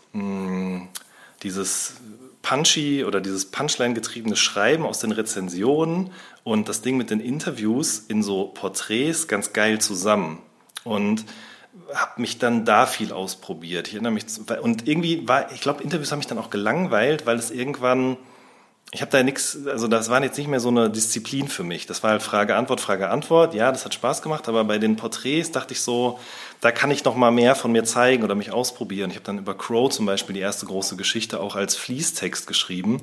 punchy oder dieses Punchline-getriebene Schreiben aus den Rezensionen und das Ding mit den Interviews in so Porträts ganz geil zusammen. Und habe mich dann da viel ausprobiert. Ich erinnere mich, und irgendwie ich glaube, Interviews haben mich dann auch gelangweilt, weil es irgendwann, ich habe da nichts, also das war jetzt nicht mehr so eine Disziplin für mich. Das war halt Frage, Antwort. Ja, das hat Spaß gemacht, aber bei den Porträts dachte ich so, da kann ich noch mal mehr von mir zeigen oder mich ausprobieren. Ich habe dann über Crow zum Beispiel die erste große Geschichte auch als Fließtext geschrieben,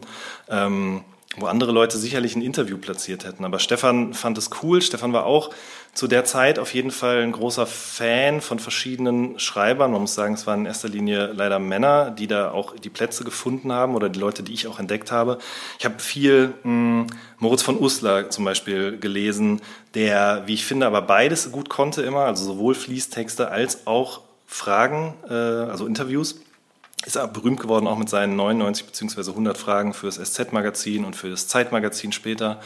wo andere Leute sicherlich ein Interview platziert hätten. Aber Stefan fand es cool. Stefan war auch zu der Zeit auf jeden Fall ein großer Fan von verschiedenen Schreibern. Man muss sagen, es waren in erster Linie leider Männer, die da auch die Plätze gefunden haben oder die Leute, die ich auch entdeckt habe. Ich habe viel Moritz von Uslar zum Beispiel gelesen, der, wie ich finde, aber beides gut konnte immer, also sowohl Fließtexte als auch Fragen, also Interviews. Ist er berühmt geworden auch mit seinen 99 bzw. 100 Fragen fürs SZ-Magazin und für das Zeitmagazin später.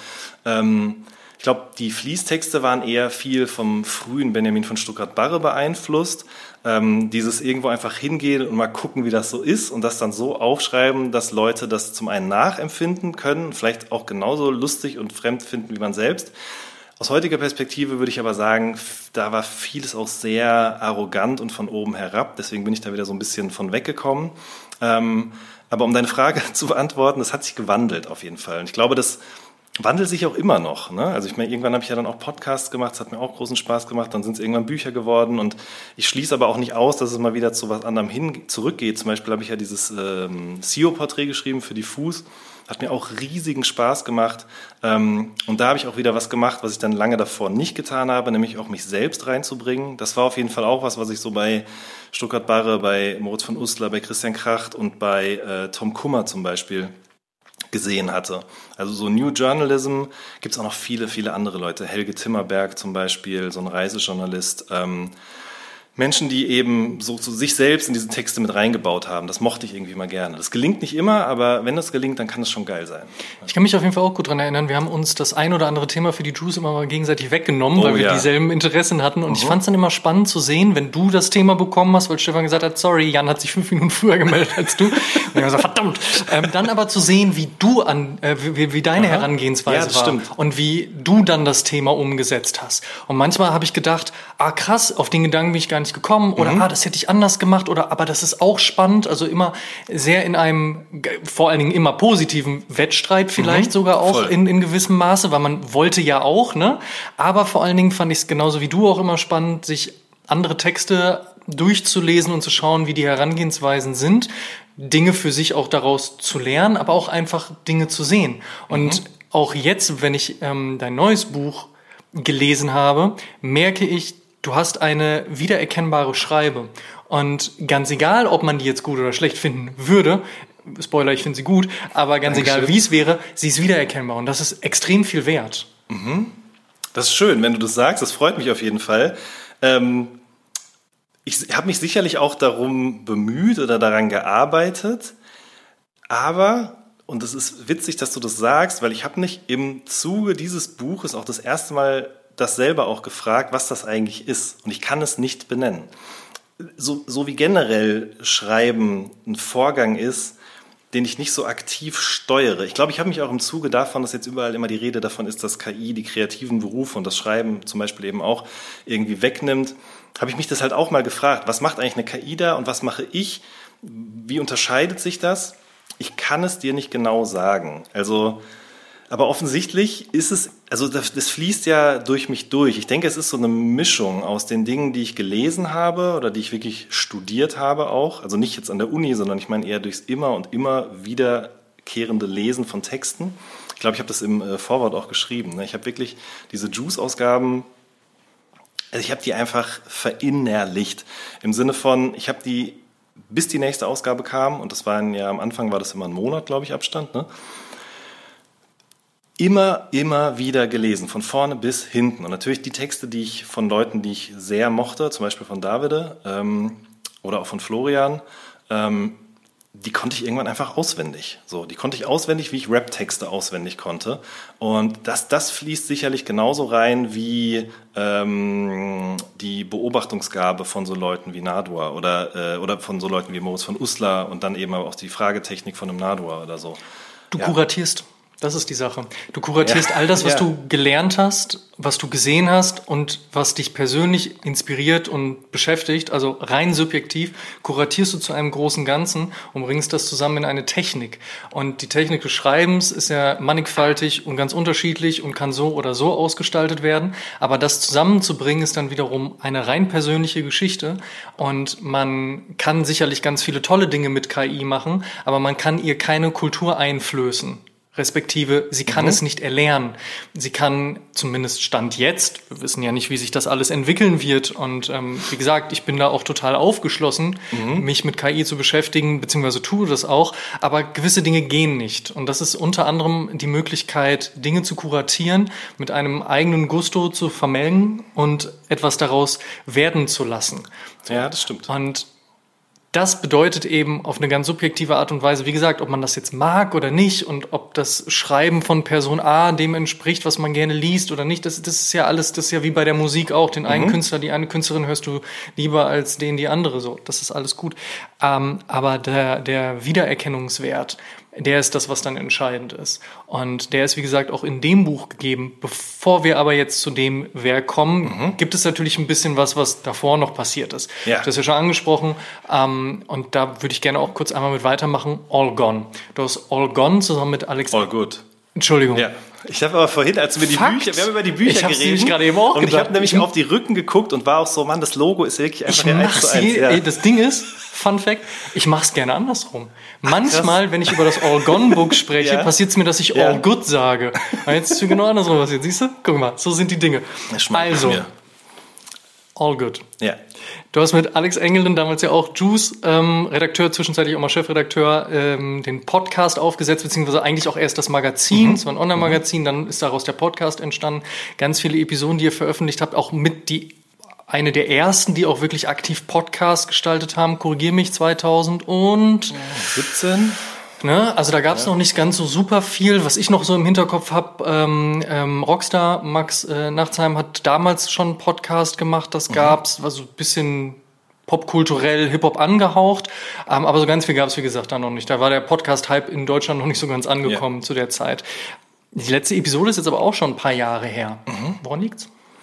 Ich glaube, die Fließtexte waren eher viel vom frühen Benjamin von Stuckrad-Barre beeinflusst. Dieses irgendwo einfach hingehen und mal gucken, wie das so ist und das dann so aufschreiben, dass Leute das zum einen nachempfinden können, vielleicht auch genauso lustig und fremd finden wie man selbst. Aus heutiger Perspektive würde ich aber sagen, da war vieles auch sehr arrogant und von oben herab. Deswegen bin ich da wieder so ein bisschen von weggekommen. Aber um deine Frage zu beantworten, das hat sich gewandelt auf jeden Fall. Und ich glaube, das wandelt sich auch immer noch. Ne? Also ich meine, irgendwann habe ich ja dann auch Podcasts gemacht, das hat mir auch großen Spaß gemacht. Dann sind es irgendwann Bücher geworden. Und ich schließe aber auch nicht aus, dass es mal wieder zu was anderem zurückgeht. Zum Beispiel habe ich ja dieses CEO-Porträt geschrieben für Diffus. Hat mir auch riesigen Spaß gemacht. Und da habe ich auch wieder was gemacht, was ich dann lange davor nicht getan habe, nämlich auch mich selbst reinzubringen. Das war auf jeden Fall auch was ich so bei Stuckrad-Barre, bei Moritz von Uslar, bei Christian Kracht und bei Tom Kummer zum Beispiel gesehen hatte. Also so New Journalism gibt es auch noch viele, viele andere Leute. Helge Timmerberg zum Beispiel, so ein Reisejournalist. Menschen, die eben so zu sich selbst in diese Texte mit reingebaut haben. Das mochte ich irgendwie mal gerne. Das gelingt nicht immer, aber wenn das gelingt, dann kann es schon geil sein. Ich kann mich auf jeden Fall auch gut dran erinnern. Wir haben uns das ein oder andere Thema für die Juice immer mal gegenseitig weggenommen, weil wir dieselben Interessen hatten. Und ich fand es dann immer spannend zu sehen, wenn du das Thema bekommen hast, weil Stefan gesagt hat, sorry, Jan hat sich 5 Minuten früher gemeldet als du. Und ich habe gesagt, verdammt. Dann aber zu sehen, wie du wie deine Herangehensweise war stimmt. und wie du dann das Thema umgesetzt hast. Und manchmal habe ich gedacht, krass, auf den Gedanken bin ich gar nicht gekommen oder das hätte ich anders gemacht oder aber das ist auch spannend, also immer sehr in einem vor allen Dingen immer positiven Wettstreit vielleicht sogar auch in gewissem Maße, weil man wollte ja auch, ne? Aber vor allen Dingen fand ich es genauso wie du auch immer spannend, sich andere Texte durchzulesen und zu schauen, wie die Herangehensweisen sind, Dinge für sich auch daraus zu lernen, aber auch einfach Dinge zu sehen. Und auch jetzt, wenn ich dein neues Buch gelesen habe, merke ich, du hast eine wiedererkennbare Schreibe. Und ganz egal, ob man die jetzt gut oder schlecht finden würde, Spoiler, ich finde sie gut, aber ganz egal, wie es wäre, sie ist wiedererkennbar. Und das ist extrem viel wert. Das ist schön, wenn du das sagst. Das freut mich auf jeden Fall. Ich habe mich sicherlich auch darum bemüht oder daran gearbeitet. Aber, und es ist witzig, dass du das sagst, weil ich habe mich im Zuge dieses Buches auch das erste Mal das selber auch gefragt, was das eigentlich ist. Und ich kann es nicht benennen. So wie generell Schreiben ein Vorgang ist, den ich nicht so aktiv steuere. Ich glaube, ich habe mich auch im Zuge davon, dass jetzt überall immer die Rede davon ist, dass KI die kreativen Berufe und das Schreiben zum Beispiel eben auch irgendwie wegnimmt, habe ich mich das halt auch mal gefragt, was macht eigentlich eine KI da und was mache ich? Wie unterscheidet sich das? Ich kann es dir nicht genau sagen. Aber offensichtlich ist es, also das fließt ja durch mich durch. Ich denke, es ist so eine Mischung aus den Dingen, die ich gelesen habe oder die ich wirklich studiert habe auch. Also nicht jetzt an der Uni, sondern ich meine eher durchs immer und immer wiederkehrende Lesen von Texten. Ich glaube, ich habe das im Vorwort auch geschrieben. Ich habe wirklich diese Juice-Ausgaben, also ich habe die einfach verinnerlicht. Im Sinne von, ich habe die, bis die nächste Ausgabe kam, und das waren ja am Anfang war das immer ein Monat, glaube ich, Abstand, ne? immer wieder gelesen, von vorne bis hinten. Und natürlich die Texte, die ich von Leuten, die ich sehr mochte, zum Beispiel von Davide oder auch von Florian, die konnte ich irgendwann einfach auswendig. So, die konnte ich auswendig, wie ich Rap-Texte auswendig konnte. Und das fließt sicherlich genauso rein wie die Beobachtungsgabe von so Leuten wie Nardwar oder von so Leuten wie Moritz von Uslar und dann eben aber auch die Fragetechnik von einem Nardwar oder so. Du kuratierst. Das ist die Sache. Du kuratierst all das, was du gelernt hast, was du gesehen hast und was dich persönlich inspiriert und beschäftigt, also rein subjektiv, kuratierst du zu einem großen Ganzen und bringst das zusammen in eine Technik. Und die Technik des Schreibens ist ja mannigfaltig und ganz unterschiedlich und kann so oder so ausgestaltet werden. Aber das zusammenzubringen ist dann wiederum eine rein persönliche Geschichte. Und man kann sicherlich ganz viele tolle Dinge mit KI machen, aber man kann ihr keine Kultur einflößen. Respektive, sie kann es nicht erlernen. Sie kann, zumindest Stand jetzt, wir wissen ja nicht, wie sich das alles entwickeln wird. Und wie gesagt, ich bin da auch total aufgeschlossen, mich mit KI zu beschäftigen, beziehungsweise tue das auch. Aber gewisse Dinge gehen nicht. Und das ist unter anderem die Möglichkeit, Dinge zu kuratieren, mit einem eigenen Gusto zu vermengen und etwas daraus werden zu lassen. Ja, das stimmt. Und das bedeutet eben auf eine ganz subjektive Art und Weise, wie gesagt, ob man das jetzt mag oder nicht und ob das Schreiben von Person A dem entspricht, was man gerne liest oder nicht, das ist ja alles, das ist ja wie bei der Musik auch, den einen Künstler, die eine Künstlerin hörst du lieber als die andere, so, das ist alles gut. Aber der Wiedererkennungswert, der ist das, was dann entscheidend ist. Und der ist, wie gesagt, auch in dem Buch gegeben. Bevor wir aber jetzt zu dem Werk kommen, gibt es natürlich ein bisschen was davor noch passiert ist. Ja. Du hast ja schon angesprochen. Und da würde ich gerne auch kurz einmal mit weitermachen. All Gone. Du hast All Gone zusammen mit Alex... All Good. Entschuldigung. Ja. Ich habe aber vorhin, als wir wir haben über die Bücher geredet. Gerade eben auch und gedacht. Ich habe nämlich auf die Rücken geguckt und war auch so, Mann, das Logo ist wirklich einfach Ich ein mach's 1:1. ey, das Ding ist, Fun Fact, ich mach's gerne andersrum. Manchmal, wenn ich über das All Gone Book spreche, passiert's mir, dass ich All Good sage. Aber jetzt ist es genau andersrum passiert. Siehst du? Guck mal, so sind die Dinge. Also, All Good. Ja. Du hast mit Alex Engelden, damals ja auch Juice, Redakteur, zwischenzeitlich auch mal Chefredakteur, den Podcast aufgesetzt, beziehungsweise eigentlich auch erst das Magazin, es war ein Online-Magazin, dann ist daraus der Podcast entstanden. Ganz viele Episoden, die ihr veröffentlicht habt, auch mit eine der ersten, die auch wirklich aktiv Podcast gestaltet haben, korrigier mich, 2017. Ne? Also da gab es noch nicht ganz so super viel. Was ich noch so im Hinterkopf habe, Rockstar Max Nachtsheim hat damals schon einen Podcast gemacht, das gab's, war so ein bisschen popkulturell Hip-Hop angehaucht, aber so ganz viel gab es, wie gesagt, da noch nicht. Da war der Podcast-Hype in Deutschland noch nicht so ganz angekommen zu der Zeit. Die letzte Episode ist jetzt aber auch schon ein paar Jahre her. Woran liegt's?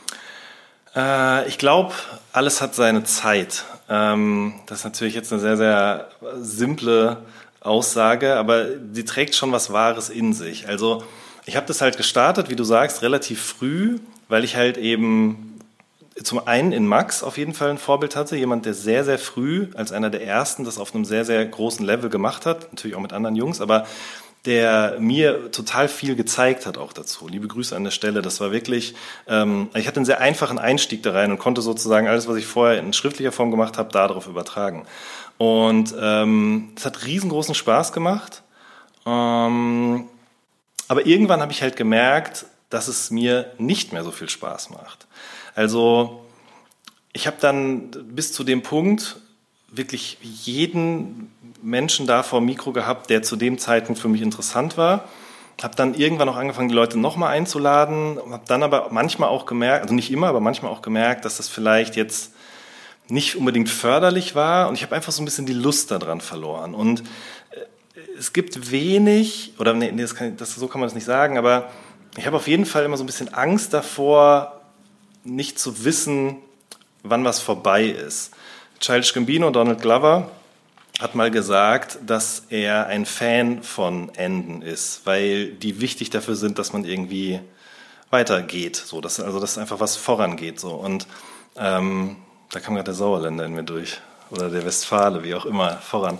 Ich glaube, alles hat seine Zeit. Das ist natürlich jetzt eine sehr, sehr simple Aussage, aber die trägt schon was Wahres in sich. Also ich habe das halt gestartet, wie du sagst, relativ früh, weil ich halt eben zum einen in Max auf jeden Fall ein Vorbild hatte, jemand, der sehr, sehr früh als einer der Ersten das auf einem sehr, sehr großen Level gemacht hat, natürlich auch mit anderen Jungs, aber der mir total viel gezeigt hat auch dazu. Liebe Grüße an der Stelle. Das war wirklich, ich hatte einen sehr einfachen Einstieg da rein und konnte sozusagen alles, was ich vorher in schriftlicher Form gemacht habe, darauf übertragen. Und es hat riesengroßen Spaß gemacht. Aber irgendwann habe ich halt gemerkt, dass es mir nicht mehr so viel Spaß macht. Also ich habe dann bis zu dem Punkt wirklich jeden Menschen da vor dem Mikro gehabt, der zu dem Zeitpunkt für mich interessant war. Habe dann irgendwann auch angefangen, die Leute nochmal einzuladen. Habe dann aber manchmal auch gemerkt, also nicht immer, aber manchmal auch gemerkt, dass das vielleicht jetzt nicht unbedingt förderlich war. Und ich habe einfach so ein bisschen die Lust daran verloren. Und es gibt wenig, oder so kann man das nicht sagen, aber ich habe auf jeden Fall immer so ein bisschen Angst davor, nicht zu wissen, wann was vorbei ist. Childish Gambino, Donald Glover, hat mal gesagt, dass er ein Fan von Enden ist, weil die wichtig dafür sind, dass man irgendwie weitergeht, so, dass einfach was vorangeht, so. Und da kam gerade der Sauerländer in mir durch oder der Westfale, wie auch immer, voran.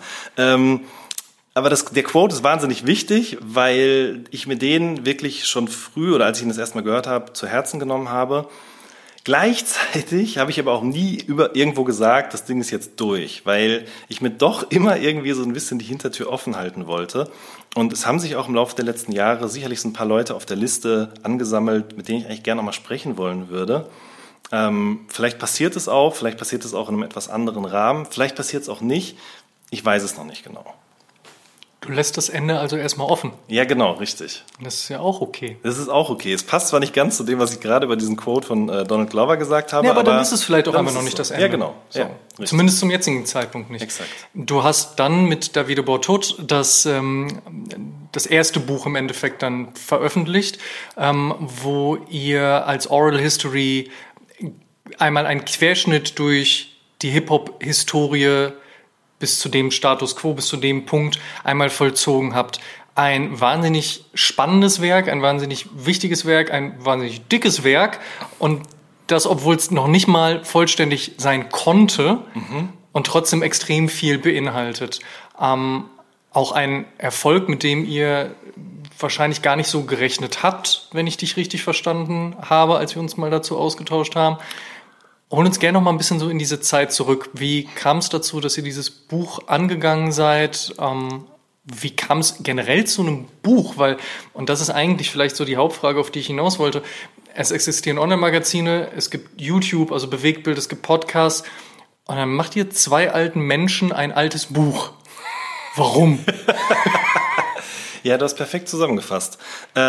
Aber der Quote ist wahnsinnig wichtig, weil ich mir den wirklich schon früh oder als ich ihn das erste Mal gehört habe, zu Herzen genommen habe. Gleichzeitig habe ich aber auch nie irgendwo gesagt, das Ding ist jetzt durch, weil ich mir doch immer irgendwie so ein bisschen die Hintertür offen halten wollte. Und es haben sich auch im Laufe der letzten Jahre sicherlich so ein paar Leute auf der Liste angesammelt, mit denen ich eigentlich gerne noch mal sprechen wollen würde. Vielleicht passiert es auch in einem etwas anderen Rahmen, vielleicht passiert es auch nicht. Ich weiß es noch nicht genau. Du lässt das Ende also erstmal offen. Ja, genau, richtig. Das ist ja auch okay. Das ist auch okay. Es passt zwar nicht ganz zu dem, was ich gerade über diesen Quote von Donald Glover gesagt habe. Ja, aber dann ist es vielleicht auch einfach noch nicht das Ende. Ja, genau. So. Ja, zumindest zum jetzigen Zeitpunkt nicht. Exakt. Du hast dann mit Davide Bortot das erste Buch im Endeffekt dann veröffentlicht, wo ihr als Oral History einmal einen Querschnitt durch die Hip-Hop-Historie bis zu dem Status Quo, bis zu dem Punkt einmal vollzogen habt. Ein wahnsinnig spannendes Werk, ein wahnsinnig wichtiges Werk, ein wahnsinnig dickes Werk und das, obwohl es noch nicht mal vollständig sein konnte und trotzdem extrem viel beinhaltet. Auch ein Erfolg, mit dem ihr wahrscheinlich gar nicht so gerechnet habt, wenn ich dich richtig verstanden habe, als wir uns mal dazu ausgetauscht haben. Hol uns gerne noch mal ein bisschen so in diese Zeit zurück. Wie kam es dazu, dass ihr dieses Buch angegangen seid? Wie kam es generell zu einem Buch? Und das ist eigentlich vielleicht so die Hauptfrage, auf die ich hinaus wollte. Es existieren Online-Magazine, es gibt YouTube, also Bewegtbild, es gibt Podcasts. Und dann macht ihr 2 alten Menschen ein altes Buch. Warum? Ja, du hast perfekt zusammengefasst.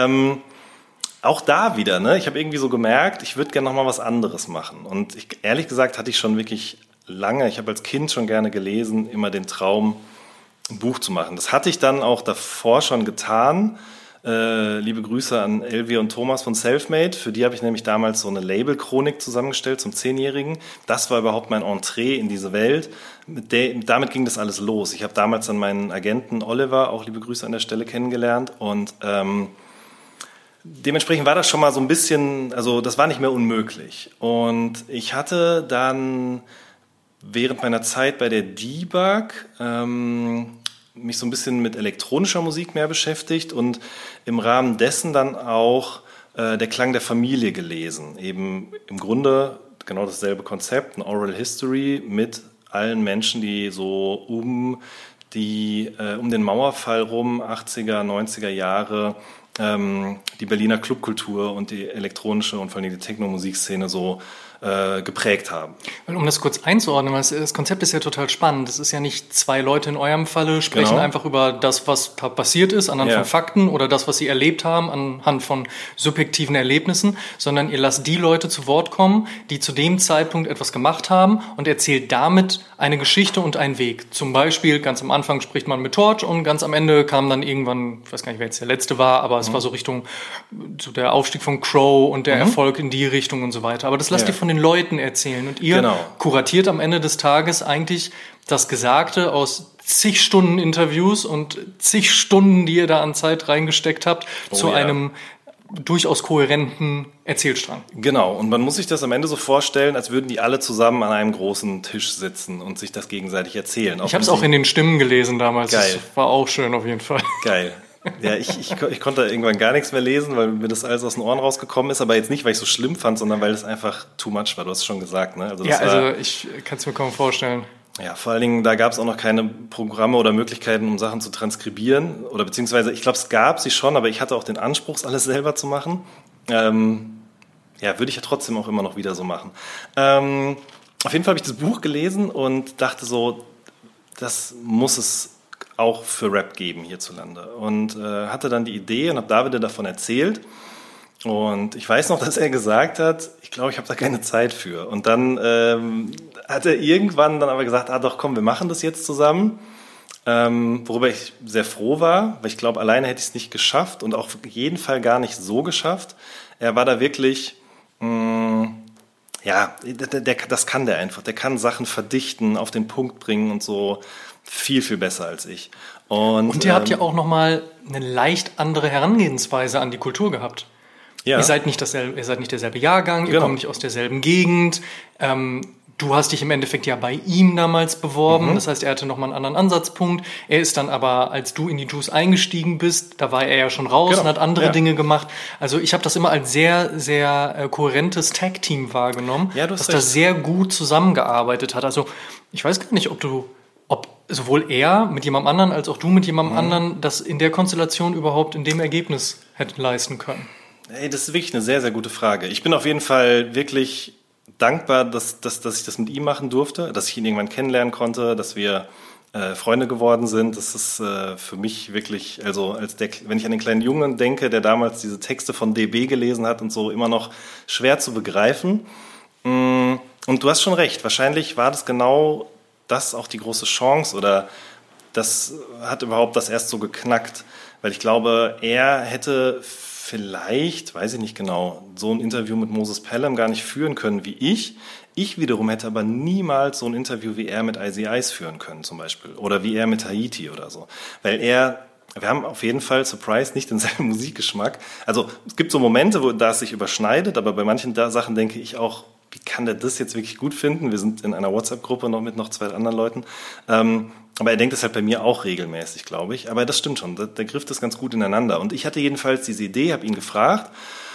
Auch da wieder, ne? Ich habe irgendwie so gemerkt, ich würde gerne noch mal was anderes machen. Und ehrlich gesagt hatte ich schon wirklich lange, ich habe als Kind schon gerne gelesen, immer den Traum, ein Buch zu machen. Das hatte ich dann auch davor schon getan. Liebe Grüße an Elvia und Thomas von Selfmade. Für die habe ich nämlich damals so eine Label-Chronik zusammengestellt zum 10-Jährigen. Das war überhaupt mein Entree in diese Welt. Damit ging das alles los. Ich habe damals dann meinen Agenten Oliver, auch liebe Grüße an der Stelle, kennengelernt und dementsprechend war das schon mal so ein bisschen, also das war nicht mehr unmöglich. Und ich hatte dann während meiner Zeit bei der Debug mich so ein bisschen mit elektronischer Musik mehr beschäftigt und im Rahmen dessen dann auch Der Klang der Familie gelesen. Eben im Grunde genau dasselbe Konzept, ein Oral History mit allen Menschen, die so um den Mauerfall rum, 80er, 90er Jahre, die Berliner Clubkultur und die elektronische und vor allem die Techno-Musikszene so geprägt haben. Um das kurz einzuordnen, weil das Konzept ist ja total spannend. Es ist ja nicht 2 Leute in eurem Falle sprechen einfach über das, was passiert ist, anhand von Fakten oder das, was sie erlebt haben, anhand von subjektiven Erlebnissen, sondern ihr lasst die Leute zu Wort kommen, die zu dem Zeitpunkt etwas gemacht haben und erzählt damit eine Geschichte und einen Weg. Zum Beispiel, ganz am Anfang spricht man mit Torch und ganz am Ende kam dann irgendwann, ich weiß gar nicht, wer jetzt der Letzte war, aber es war so Richtung so der Aufstieg von Crow und der Erfolg in die Richtung und so weiter. Aber das lasst ihr von den Leuten erzählen. Und ihr kuratiert am Ende des Tages eigentlich das Gesagte aus zig Stunden Interviews und zig Stunden, die ihr da an Zeit reingesteckt habt, zu einem durchaus kohärenten Erzählstrang. Genau. Und man muss sich das am Ende so vorstellen, als würden die alle zusammen an einem großen Tisch sitzen und sich das gegenseitig erzählen. Ich habe es auch in den Stimmen gelesen damals. Geil. Das war auch schön auf jeden Fall. Geil. Ja, ich konnte da irgendwann gar nichts mehr lesen, weil mir das alles aus den Ohren rausgekommen ist, aber jetzt nicht, weil ich es so schlimm fand, sondern weil es einfach too much war. Du hast es schon gesagt, ne? Also ich kann es mir kaum vorstellen. Ja, vor allen Dingen, da gab es auch noch keine Programme oder Möglichkeiten, um Sachen zu transkribieren. Oder beziehungsweise, ich glaube, es gab sie schon, aber ich hatte auch den Anspruch, alles selber zu machen. Würde ich ja trotzdem auch immer noch wieder so machen. Auf jeden Fall habe ich das Buch gelesen und dachte so, das muss es auch für Rap geben hierzulande. Und hatte dann die Idee und habe David davon erzählt. Und ich weiß noch, dass er gesagt hat, ich glaube, ich habe da keine Zeit für. Und dann hat er irgendwann dann aber gesagt, doch komm, wir machen das jetzt zusammen. Worüber ich sehr froh war, weil ich glaube, alleine hätte ich es nicht geschafft und auch auf jeden Fall gar nicht so geschafft. Er war da wirklich, das kann der einfach. Der kann Sachen verdichten, auf den Punkt bringen und so. Viel, viel besser als ich. Und ihr habt ja auch nochmal eine leicht andere Herangehensweise an die Kultur gehabt. Ja. Ihr seid nicht derselbe Jahrgang, ihr kommt nicht aus derselben Gegend. du hast dich im Endeffekt ja bei ihm damals beworben. Das heißt, er hatte nochmal einen anderen Ansatzpunkt. Er ist dann aber, als du in die Juice eingestiegen bist, da war er ja schon raus und hat andere Dinge gemacht. Also ich habe das immer als sehr, sehr kohärentes Tag-Team wahrgenommen, dass das sehr gut zusammengearbeitet hat. Also ich weiß gar nicht, ob sowohl er mit jemandem anderen als auch du mit jemandem anderen das in der Konstellation überhaupt in dem Ergebnis hätten leisten können. Ey, das ist wirklich eine sehr, sehr gute Frage. Ich bin auf jeden Fall wirklich dankbar, dass ich das mit ihm machen durfte, dass ich ihn irgendwann kennenlernen konnte, dass wir Freunde geworden sind. Das ist für mich wirklich, also wenn ich an den kleinen Jungen denke, der damals diese Texte von DB gelesen hat und so, immer noch schwer zu begreifen. Und du hast schon recht, wahrscheinlich war das genau das auch die große Chance oder das hat überhaupt das erst so geknackt, weil ich glaube, er hätte vielleicht, weiß ich nicht genau, so ein Interview mit Moses Pelham gar nicht führen können wie ich. Ich wiederum hätte aber niemals so ein Interview wie er mit Icy Ice führen können zum Beispiel oder wie er mit Tahiti oder so. Weil wir haben auf jeden Fall, Surprise, nicht denselben Musikgeschmack. Also es gibt so Momente, wo das sich überschneidet, aber bei manchen Sachen denke ich auch, wie kann der das jetzt wirklich gut finden? Wir sind in einer WhatsApp-Gruppe mit noch 2 anderen Leuten. Aber er denkt es halt bei mir auch regelmäßig, glaube ich. Aber das stimmt schon, der griff das ganz gut ineinander. Und ich hatte jedenfalls diese Idee, habe ihn gefragt.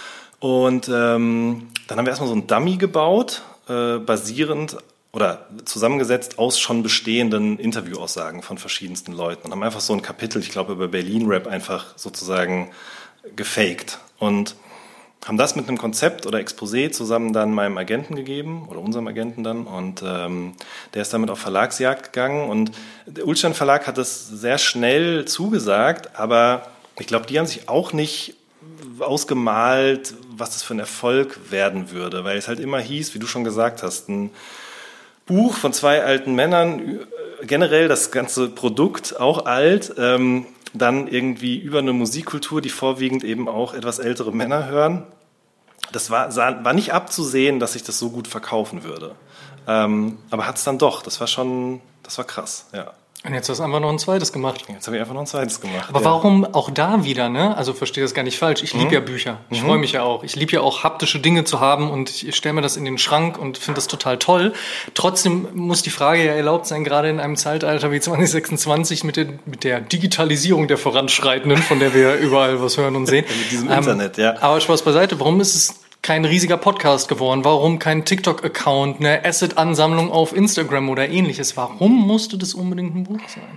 Und dann haben wir erstmal so ein Dummy gebaut, basierend oder zusammengesetzt aus schon bestehenden Interviewaussagen von verschiedensten Leuten. Und haben einfach so ein Kapitel, ich glaube über Berlin-Rap, einfach sozusagen gefaked. Und haben das mit einem Konzept oder Exposé zusammen dann meinem Agenten gegeben oder unserem Agenten dann und der ist damit auf Verlagsjagd gegangen und der Ullstein Verlag hat das sehr schnell zugesagt, aber ich glaube, die haben sich auch nicht ausgemalt, was das für ein Erfolg werden würde, weil es halt immer hieß, wie du schon gesagt hast, ein Buch von 2 alten Männern, generell das ganze Produkt auch alt, dann irgendwie über eine Musikkultur, die vorwiegend eben auch etwas ältere Männer hören. Das war nicht abzusehen, dass ich das so gut verkaufen würde. Aber hat es dann doch. Das war krass, ja. Und jetzt hast du einfach noch ein zweites gemacht. Jetzt habe ich einfach noch ein zweites gemacht. Aber warum auch da wieder, ne? Also verstehe das gar nicht falsch. Ich liebe ja Bücher. Ich freue mich ja auch. Ich liebe ja auch haptische Dinge zu haben und ich stelle mir das in den Schrank und finde das total toll. Trotzdem muss die Frage ja erlaubt sein, gerade in einem Zeitalter wie 2026 mit der Digitalisierung der Voranschreitenden, von der wir überall was hören und sehen. Mit diesem Internet, ja. Aber Spaß beiseite. Warum ist es kein riesiger Podcast geworden? Warum kein TikTok-Account, eine Asset-Ansammlung auf Instagram oder ähnliches? Warum musste das unbedingt ein Buch sein?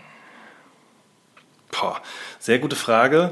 Sehr gute Frage.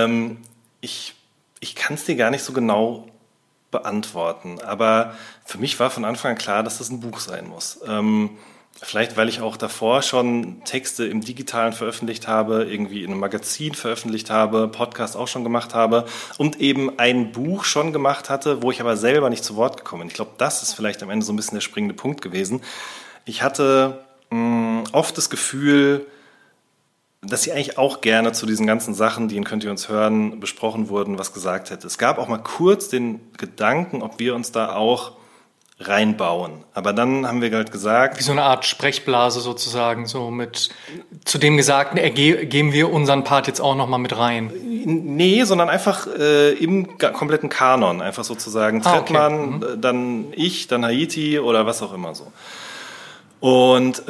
Ich kann es dir gar nicht so genau beantworten, aber für mich war von Anfang an klar, dass das ein Buch sein muss. Vielleicht, weil ich auch davor schon Texte im Digitalen veröffentlicht habe, irgendwie in einem Magazin veröffentlicht habe, Podcast auch schon gemacht habe und eben ein Buch schon gemacht hatte, wo ich aber selber nicht zu Wort gekommen bin. Ich glaube, das ist vielleicht am Ende so ein bisschen der springende Punkt gewesen. Ich hatte oft das Gefühl, dass ich eigentlich auch gerne zu diesen ganzen Sachen, die in Könnt ihr uns hören, besprochen wurden, was gesagt hätte. Es gab auch mal kurz den Gedanken, ob wir uns da auch reinbauen. Aber dann haben wir halt gesagt... Wie so eine Art Sprechblase sozusagen, so mit zu dem Gesagten, geben wir unseren Part jetzt auch nochmal mit rein. Nee, sondern einfach im kompletten Kanon, einfach sozusagen Trettmann, dann ich, dann Haiti oder was auch immer so. Und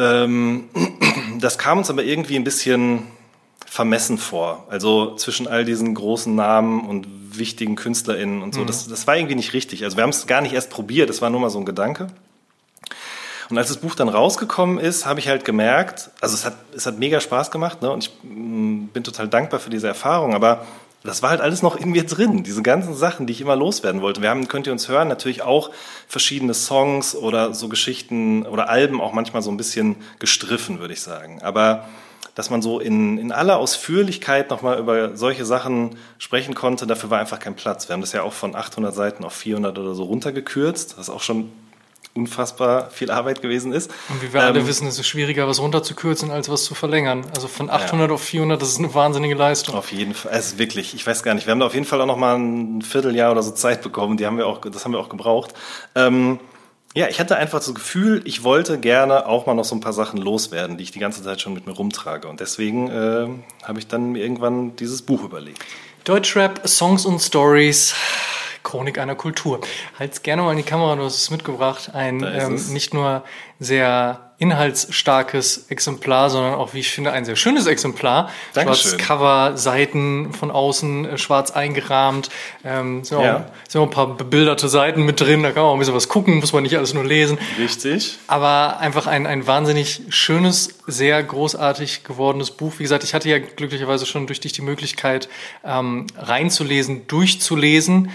das kam uns aber irgendwie ein bisschen vermessen vor. Also zwischen all diesen großen Namen und wichtigen KünstlerInnen und so. Das war irgendwie nicht richtig. Also wir haben es gar nicht erst probiert, das war nur mal so ein Gedanke. Und als das Buch dann rausgekommen ist, habe ich halt gemerkt, also es hat mega Spaß gemacht, ne? Und ich bin total dankbar für diese Erfahrung, aber das war halt alles noch in mir drin, diese ganzen Sachen, die ich immer loswerden wollte. Wir haben, könnt ihr uns hören, natürlich auch verschiedene Songs oder so Geschichten oder Alben auch manchmal so ein bisschen gestriffen, würde ich sagen. Aber dass man so in aller Ausführlichkeit nochmal über solche Sachen sprechen konnte, dafür war einfach kein Platz. Wir haben das ja auch von 800 Seiten auf 400 oder so runtergekürzt, was auch schon unfassbar viel Arbeit gewesen ist. Und wie wir alle wissen, ist es schwieriger, was runterzukürzen, als was zu verlängern. Also von 800 auf 400, das ist eine wahnsinnige Leistung. Auf jeden Fall, also wirklich, ich weiß gar nicht. Wir haben da auf jeden Fall auch noch mal ein Vierteljahr oder so Zeit bekommen. Das haben wir auch gebraucht. Ja, ich hatte einfach das Gefühl, ich wollte gerne auch mal noch so ein paar Sachen loswerden, die ich die ganze Zeit schon mit mir rumtrage. Und deswegen habe ich dann mir irgendwann dieses Buch überlegt. Deutschrap, Songs und Stories. Chronik einer Kultur. Halt's gerne mal in die Kamera, du hast es mitgebracht. Ein nicht nur sehr inhaltsstarkes Exemplar, sondern auch, wie ich finde, ein sehr schönes Exemplar. Dankeschön. Schwarz Cover, Seiten von außen schwarz eingerahmt. Sind auch ein paar bebilderte Seiten mit drin, da kann man auch ein bisschen was gucken, muss man nicht alles nur lesen. Richtig. Aber einfach ein wahnsinnig schönes, sehr großartig gewordenes Buch. Wie gesagt, ich hatte ja glücklicherweise schon durch dich die Möglichkeit, reinzulesen, durchzulesen.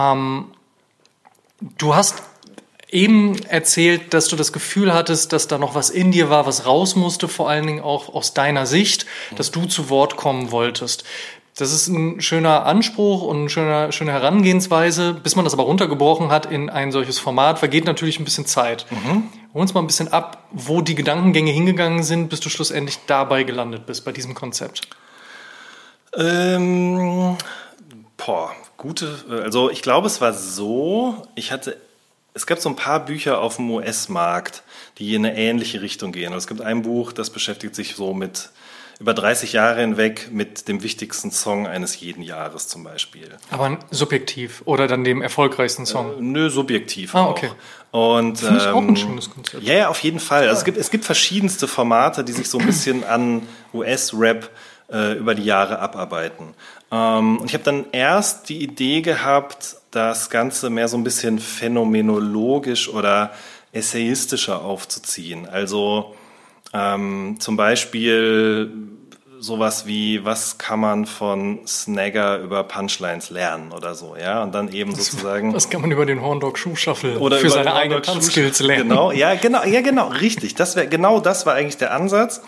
Du hast eben erzählt, dass du das Gefühl hattest, dass da noch was in dir war, was raus musste, vor allen Dingen auch aus deiner Sicht, dass du zu Wort kommen wolltest. Das ist ein schöner Anspruch und eine schöne Herangehensweise. Bis man das aber runtergebrochen hat in ein solches Format, vergeht natürlich ein bisschen Zeit. Hol uns mal ein bisschen ab, wo die Gedankengänge hingegangen sind, bis du schlussendlich dabei gelandet bist, bei diesem Konzept. Also ich glaube, es war so, es gab so ein paar Bücher auf dem US-Markt, die in eine ähnliche Richtung gehen. Es gibt ein Buch, das beschäftigt sich so mit über 30 Jahre hinweg mit dem wichtigsten Song eines jeden Jahres zum Beispiel. Aber subjektiv oder dann dem erfolgreichsten Song? Nö, subjektiv okay. Auch. Und, finde ich auch ein schönes Konzept. Ja, auf jeden Fall. Also es gibt verschiedenste Formate, die sich so ein bisschen an US-Rap über die Jahre abarbeiten. Und ich habe dann erst die Idee gehabt, das Ganze mehr so ein bisschen phänomenologisch oder essayistischer aufzuziehen. Also zum Beispiel sowas wie, was kann man von Snagger über Punchlines lernen oder so, ja? Und dann eben sozusagen... Was kann man über den Horn Dog Shuffle oder für seine eigenen Tanzskills lernen? Genau, richtig. Das war eigentlich der Ansatz.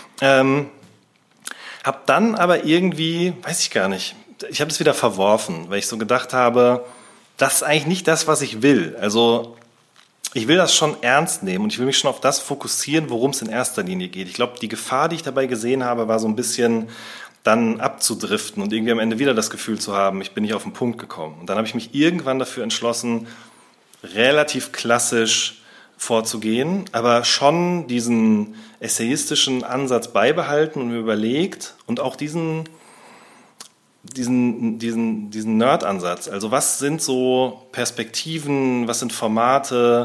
Hab dann aber irgendwie, weiß ich gar nicht, ich habe es wieder verworfen, weil ich so gedacht habe, das ist eigentlich nicht das, was ich will. Also ich will das schon ernst nehmen und ich will mich schon auf das fokussieren, worum es in erster Linie geht. Ich glaube, die Gefahr, die ich dabei gesehen habe, war so ein bisschen dann abzudriften und irgendwie am Ende wieder das Gefühl zu haben, ich bin nicht auf den Punkt gekommen. Und dann habe ich mich irgendwann dafür entschlossen, relativ klassisch vorzugehen, aber schon diesen essayistischen Ansatz beibehalten und mir überlegt und auch diesen Nerd-Ansatz. Also was sind so Perspektiven, was sind Formate,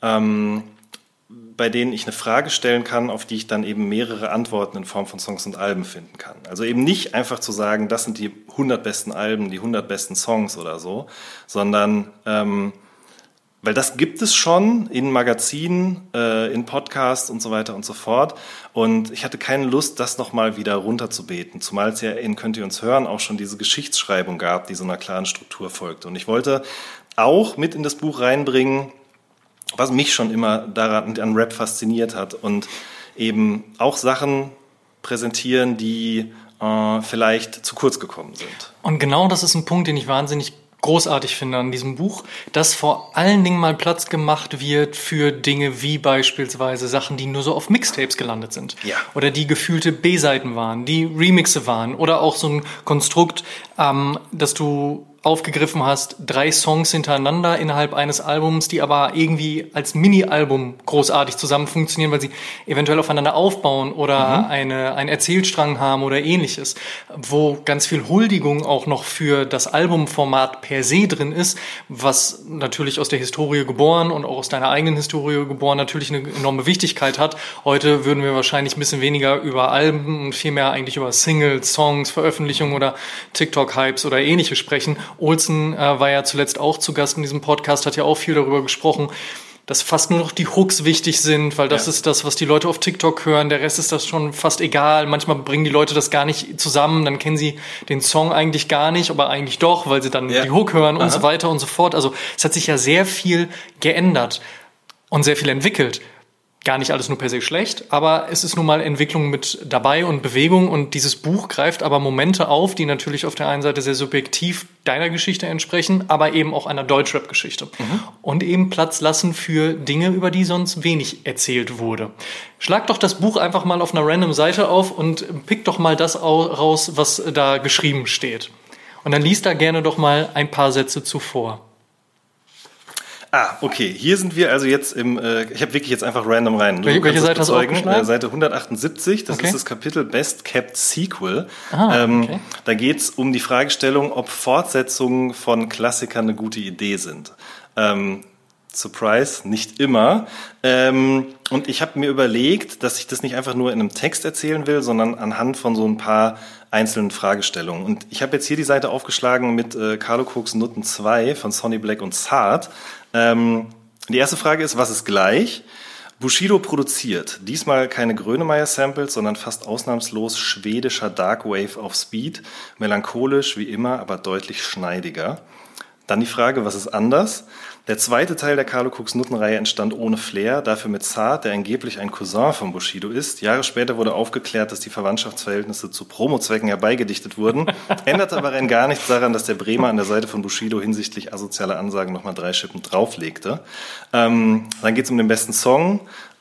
bei denen ich eine Frage stellen kann, auf die ich dann eben mehrere Antworten in Form von Songs und Alben finden kann. Also eben nicht einfach zu sagen, das sind die 100 besten Alben, die 100 besten Songs oder so, sondern weil das gibt es schon in Magazinen, in Podcasts und so weiter und so fort. Und ich hatte keine Lust, das nochmal wieder runterzubeten. Zumal es ja in Könnt ihr uns hören auch schon diese Geschichtsschreibung gab, die so einer klaren Struktur folgte. Und ich wollte auch mit in das Buch reinbringen, was mich schon immer daran an Rap fasziniert hat. Und eben auch Sachen präsentieren, die vielleicht zu kurz gekommen sind. Und genau das ist ein Punkt, den ich wahnsinnig großartig finde an diesem Buch, dass vor allen Dingen mal Platz gemacht wird für Dinge wie beispielsweise Sachen, die nur so auf Mixtapes gelandet sind. Ja. Oder die gefühlte B-Seiten waren, die Remixe waren. Oder auch so ein Konstrukt, dass du aufgegriffen hast, 3 Songs hintereinander innerhalb eines Albums, die aber irgendwie als Mini-Album großartig zusammen funktionieren, weil sie eventuell aufeinander aufbauen oder einen Erzählstrang haben oder ähnliches, wo ganz viel Huldigung auch noch für das Albumformat per se drin ist, was natürlich aus der Historie geboren und auch aus deiner eigenen Historie geboren natürlich eine enorme Wichtigkeit hat. Heute würden wir wahrscheinlich ein bisschen weniger über Alben und viel mehr eigentlich über Singles, Songs, Veröffentlichungen oder TikTok-Hypes oder ähnliches sprechen. Olsen war ja zuletzt auch zu Gast in diesem Podcast, hat ja auch viel darüber gesprochen, dass fast nur noch die Hooks wichtig sind, weil das ist das, was die Leute auf TikTok hören. Der Rest ist das schon fast egal. Manchmal bringen die Leute das gar nicht zusammen. Dann kennen sie den Song eigentlich gar nicht, aber eigentlich doch, weil sie dann die Hook hören und so weiter und so fort. Also es hat sich ja sehr viel geändert und sehr viel entwickelt. Gar nicht alles nur per se schlecht, aber es ist nun mal Entwicklung mit dabei und Bewegung und dieses Buch greift aber Momente auf, die natürlich auf der einen Seite sehr subjektiv deiner Geschichte entsprechen, aber eben auch einer Deutschrap-Geschichte und eben Platz lassen für Dinge, über die sonst wenig erzählt wurde. Schlag doch das Buch einfach mal auf einer random Seite auf und pick doch mal das raus, was da geschrieben steht. Und dann liest da gerne doch mal ein paar Sätze zuvor. Okay. Hier sind wir also jetzt ich habe wirklich jetzt einfach random rein. Welche Seite hast du aufgeschlagen? Seite 178, das ist das Kapitel Best Kept Sequel. Okay. Da geht es um die Fragestellung, ob Fortsetzungen von Klassikern eine gute Idee sind. Surprise, nicht immer. Und ich habe mir überlegt, dass ich das nicht einfach nur in einem Text erzählen will, sondern anhand von so ein paar einzelnen Fragestellungen. Und ich habe jetzt hier die Seite aufgeschlagen mit Carlo Cooks Nutten 2 von Sonny Black und Saat. Die erste Frage ist, was ist gleich? Bushido produziert diesmal keine Grönemeyer-Samples, sondern fast ausnahmslos schwedischer Darkwave auf Speed. Melancholisch wie immer, aber deutlich schneidiger. Dann die Frage, was ist anders? Der zweite Teil der Carlo Cooks Nutten-Reihe entstand ohne Flair, dafür mit Saat, der angeblich ein Cousin von Bushido ist. Jahre später wurde aufgeklärt, dass die Verwandtschaftsverhältnisse zu Promozwecken herbeigedichtet wurden. Änderte aber rein gar nichts daran, dass der Bremer an der Seite von Bushido hinsichtlich asozialer Ansagen nochmal 3 Schippen drauflegte. Dann geht es um den besten Song.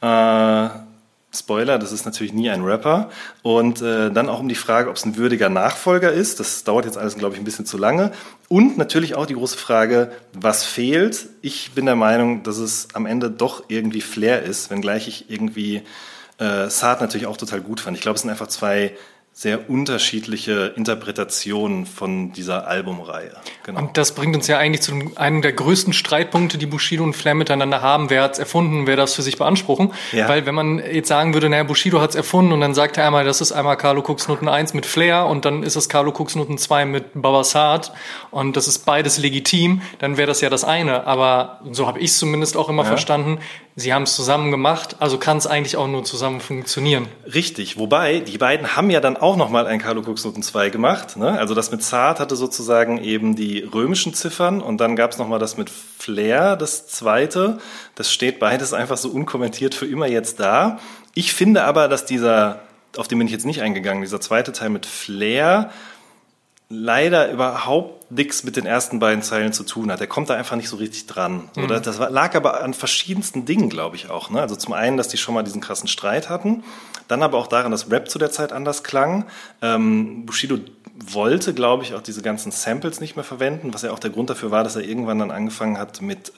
Spoiler, das ist natürlich nie ein Rapper. Und dann auch um die Frage, ob es ein würdiger Nachfolger ist. Das dauert jetzt alles, glaube ich, ein bisschen zu lange. Und natürlich auch die große Frage, was fehlt? Ich bin der Meinung, dass es am Ende doch irgendwie Flair ist, wenngleich ich irgendwie Saat natürlich auch total gut fand. Ich glaube, es sind einfach 2 sehr unterschiedliche Interpretationen von dieser Albumreihe. Genau. Und das bringt uns ja eigentlich zu einem der größten Streitpunkte, die Bushido und Flair miteinander haben. Wer hat's erfunden, wer darf es für sich beanspruchen? Ja. Weil wenn man jetzt sagen würde, naja, Bushido hat's erfunden und dann sagt er einmal, das ist einmal Carlo Cooks Nutten 1 mit Flair und dann ist es Carlo Cooks Nutten 2 mit Baba Saat und das ist beides legitim, dann wäre das ja das eine. Aber so habe ich es zumindest auch immer verstanden. Sie haben es zusammen gemacht, also kann es eigentlich auch nur zusammen funktionieren. Richtig, wobei die beiden haben ja dann auch nochmal ein Carlo Cooks Nutten 2 gemacht. Ne? Also das mit Saat hatte sozusagen eben die römischen Ziffern und dann gab es nochmal das mit Flair, das zweite. Das steht beides einfach so unkommentiert für immer jetzt da. Ich finde aber, dass auf den bin ich jetzt nicht eingegangen, dieser zweite Teil mit Flair leider überhaupt nichts mit den ersten beiden Zeilen zu tun hat. Der kommt da einfach nicht so richtig dran. Oder das lag aber an verschiedensten Dingen, glaube ich auch. Ne? Also zum einen, dass die schon mal diesen krassen Streit hatten, dann aber auch daran, dass Rap zu der Zeit anders klang. Bushido wollte, glaube ich, auch diese ganzen Samples nicht mehr verwenden, was ja auch der Grund dafür war, dass er irgendwann dann angefangen hat mit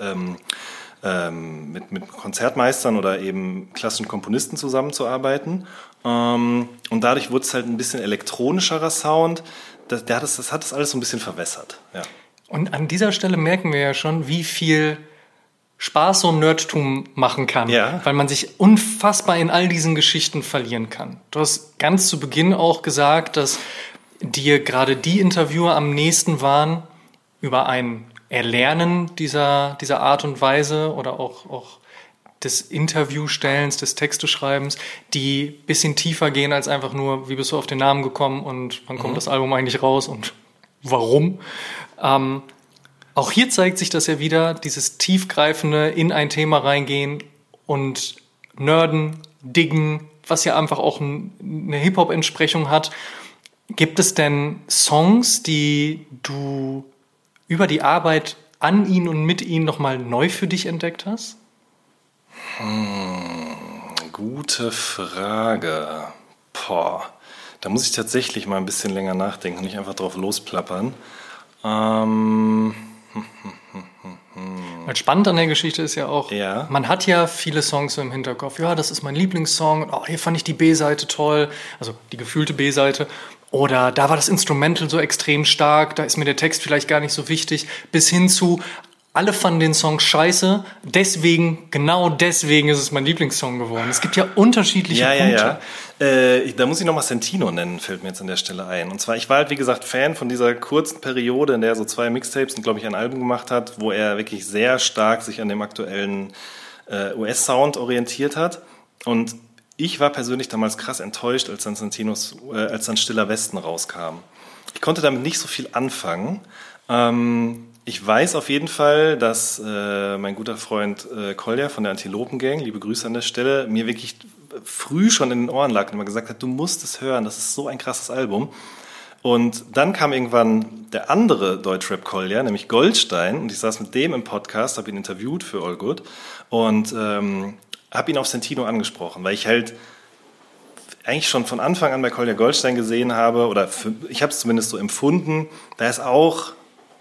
Konzertmeistern oder eben klassischen Komponisten zusammenzuarbeiten. Und dadurch wurde es halt ein bisschen elektronischerer Sound. Das hat das alles so ein bisschen verwässert. Ja. Und an dieser Stelle merken wir ja schon, wie viel Spaß so ein Nerdtum machen kann, weil man sich unfassbar in all diesen Geschichten verlieren kann. Du hast ganz zu Beginn auch gesagt, dass dir gerade die Interviewer am nächsten waren über ein Erlernen dieser Art und Weise oder auch des Interviewstellens, des Texteschreibens, die ein bisschen tiefer gehen als einfach nur, wie bist du auf den Namen gekommen und wann kommt das Album eigentlich raus und warum. Auch hier zeigt sich das ja wieder, dieses tiefgreifende in ein Thema reingehen und nerden, diggen, was ja einfach auch eine Hip-Hop-Entsprechung hat. Gibt es denn Songs, die du über die Arbeit an ihn und mit ihm nochmal neu für dich entdeckt hast? Gute Frage. Da muss ich tatsächlich mal ein bisschen länger nachdenken und nicht einfach drauf losplappern. Weil spannend an der Geschichte ist ja auch, man hat ja viele Songs so im Hinterkopf. Ja, das ist mein Lieblingssong. Oh, hier fand ich die B-Seite toll. Also die gefühlte B-Seite. Oder da war das Instrumental so extrem stark. Da ist mir der Text vielleicht gar nicht so wichtig. Bis hin zu, alle fanden den Song scheiße, genau deswegen ist es mein Lieblingssong geworden. Es gibt ja unterschiedliche Punkte. Da muss ich nochmal Santino nennen, fällt mir jetzt an der Stelle ein. Und zwar, ich war halt, wie gesagt, Fan von dieser kurzen Periode, in der er so 2 Mixtapes und, glaube ich, ein Album gemacht hat, wo er wirklich sehr stark sich an dem aktuellen US-Sound orientiert hat. Und ich war persönlich damals krass enttäuscht, als dann Stiller Westen rauskam. Ich konnte damit nicht so viel anfangen. Ich weiß auf jeden Fall, dass mein guter Freund Kolja von der Antilopen Gang, liebe Grüße an der Stelle, mir wirklich früh schon in den Ohren lag und immer gesagt hat, du musst es hören, das ist so ein krasses Album. Und dann kam irgendwann der andere Deutschrap Kolja, nämlich Goldstein, und ich saß mit dem im Podcast, habe ihn interviewt für All Good und habe ihn auf Santino angesprochen, weil ich halt eigentlich schon von Anfang an bei Kolja Goldstein gesehen habe, oder ich habe es zumindest so empfunden, da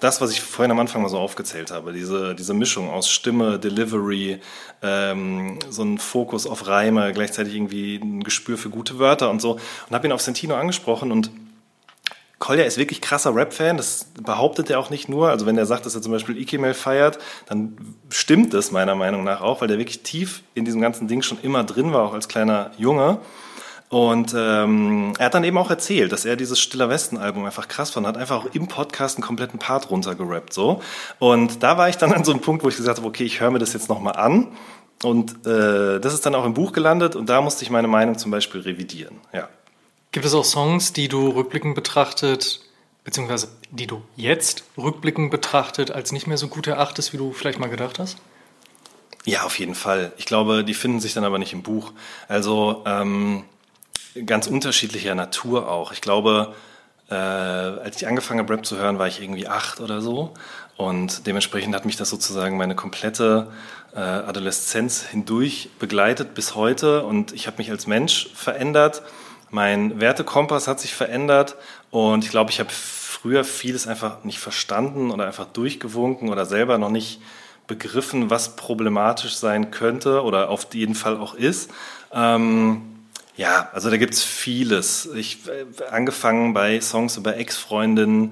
das, was ich vorhin am Anfang mal so aufgezählt habe, diese Mischung aus Stimme, Delivery, so ein Fokus auf Reime, gleichzeitig irgendwie ein Gespür für gute Wörter und so. Und habe ihn auf Sentino angesprochen und Kolja ist wirklich krasser Rap-Fan, das behauptet er auch nicht nur. Also wenn er sagt, dass er zum Beispiel Ikemel feiert, dann stimmt das meiner Meinung nach auch, weil der wirklich tief in diesem ganzen Ding schon immer drin war, auch als kleiner Junge. Und er hat dann eben auch erzählt, dass er dieses Stiller Westen-Album einfach krass fand, hat einfach auch im Podcast einen kompletten Part runtergerappt. So. Und da war ich dann an so einem Punkt, wo ich gesagt habe, okay, ich höre mir das jetzt nochmal an. Und das ist dann auch im Buch gelandet und da musste ich meine Meinung zum Beispiel revidieren, ja. Gibt es auch Songs, die du rückblickend betrachtet, beziehungsweise die du jetzt rückblickend betrachtet als nicht mehr so gut erachtest, wie du vielleicht mal gedacht hast? Ja, auf jeden Fall. Ich glaube, die finden sich dann aber nicht im Buch. Also ganz unterschiedlicher Natur auch. Ich glaube, als ich angefangen habe, Rap zu hören, war ich irgendwie 8 oder so. Und dementsprechend hat mich das sozusagen meine komplette Adoleszenz hindurch begleitet bis heute. Und ich habe mich als Mensch verändert. Mein Wertekompass hat sich verändert und ich glaube, ich habe früher vieles einfach nicht verstanden oder einfach durchgewunken oder selber noch nicht begriffen, was problematisch sein könnte oder auf jeden Fall auch ist. Ja, also da gibt's vieles. Angefangen bei Songs über Ex-Freundinnen,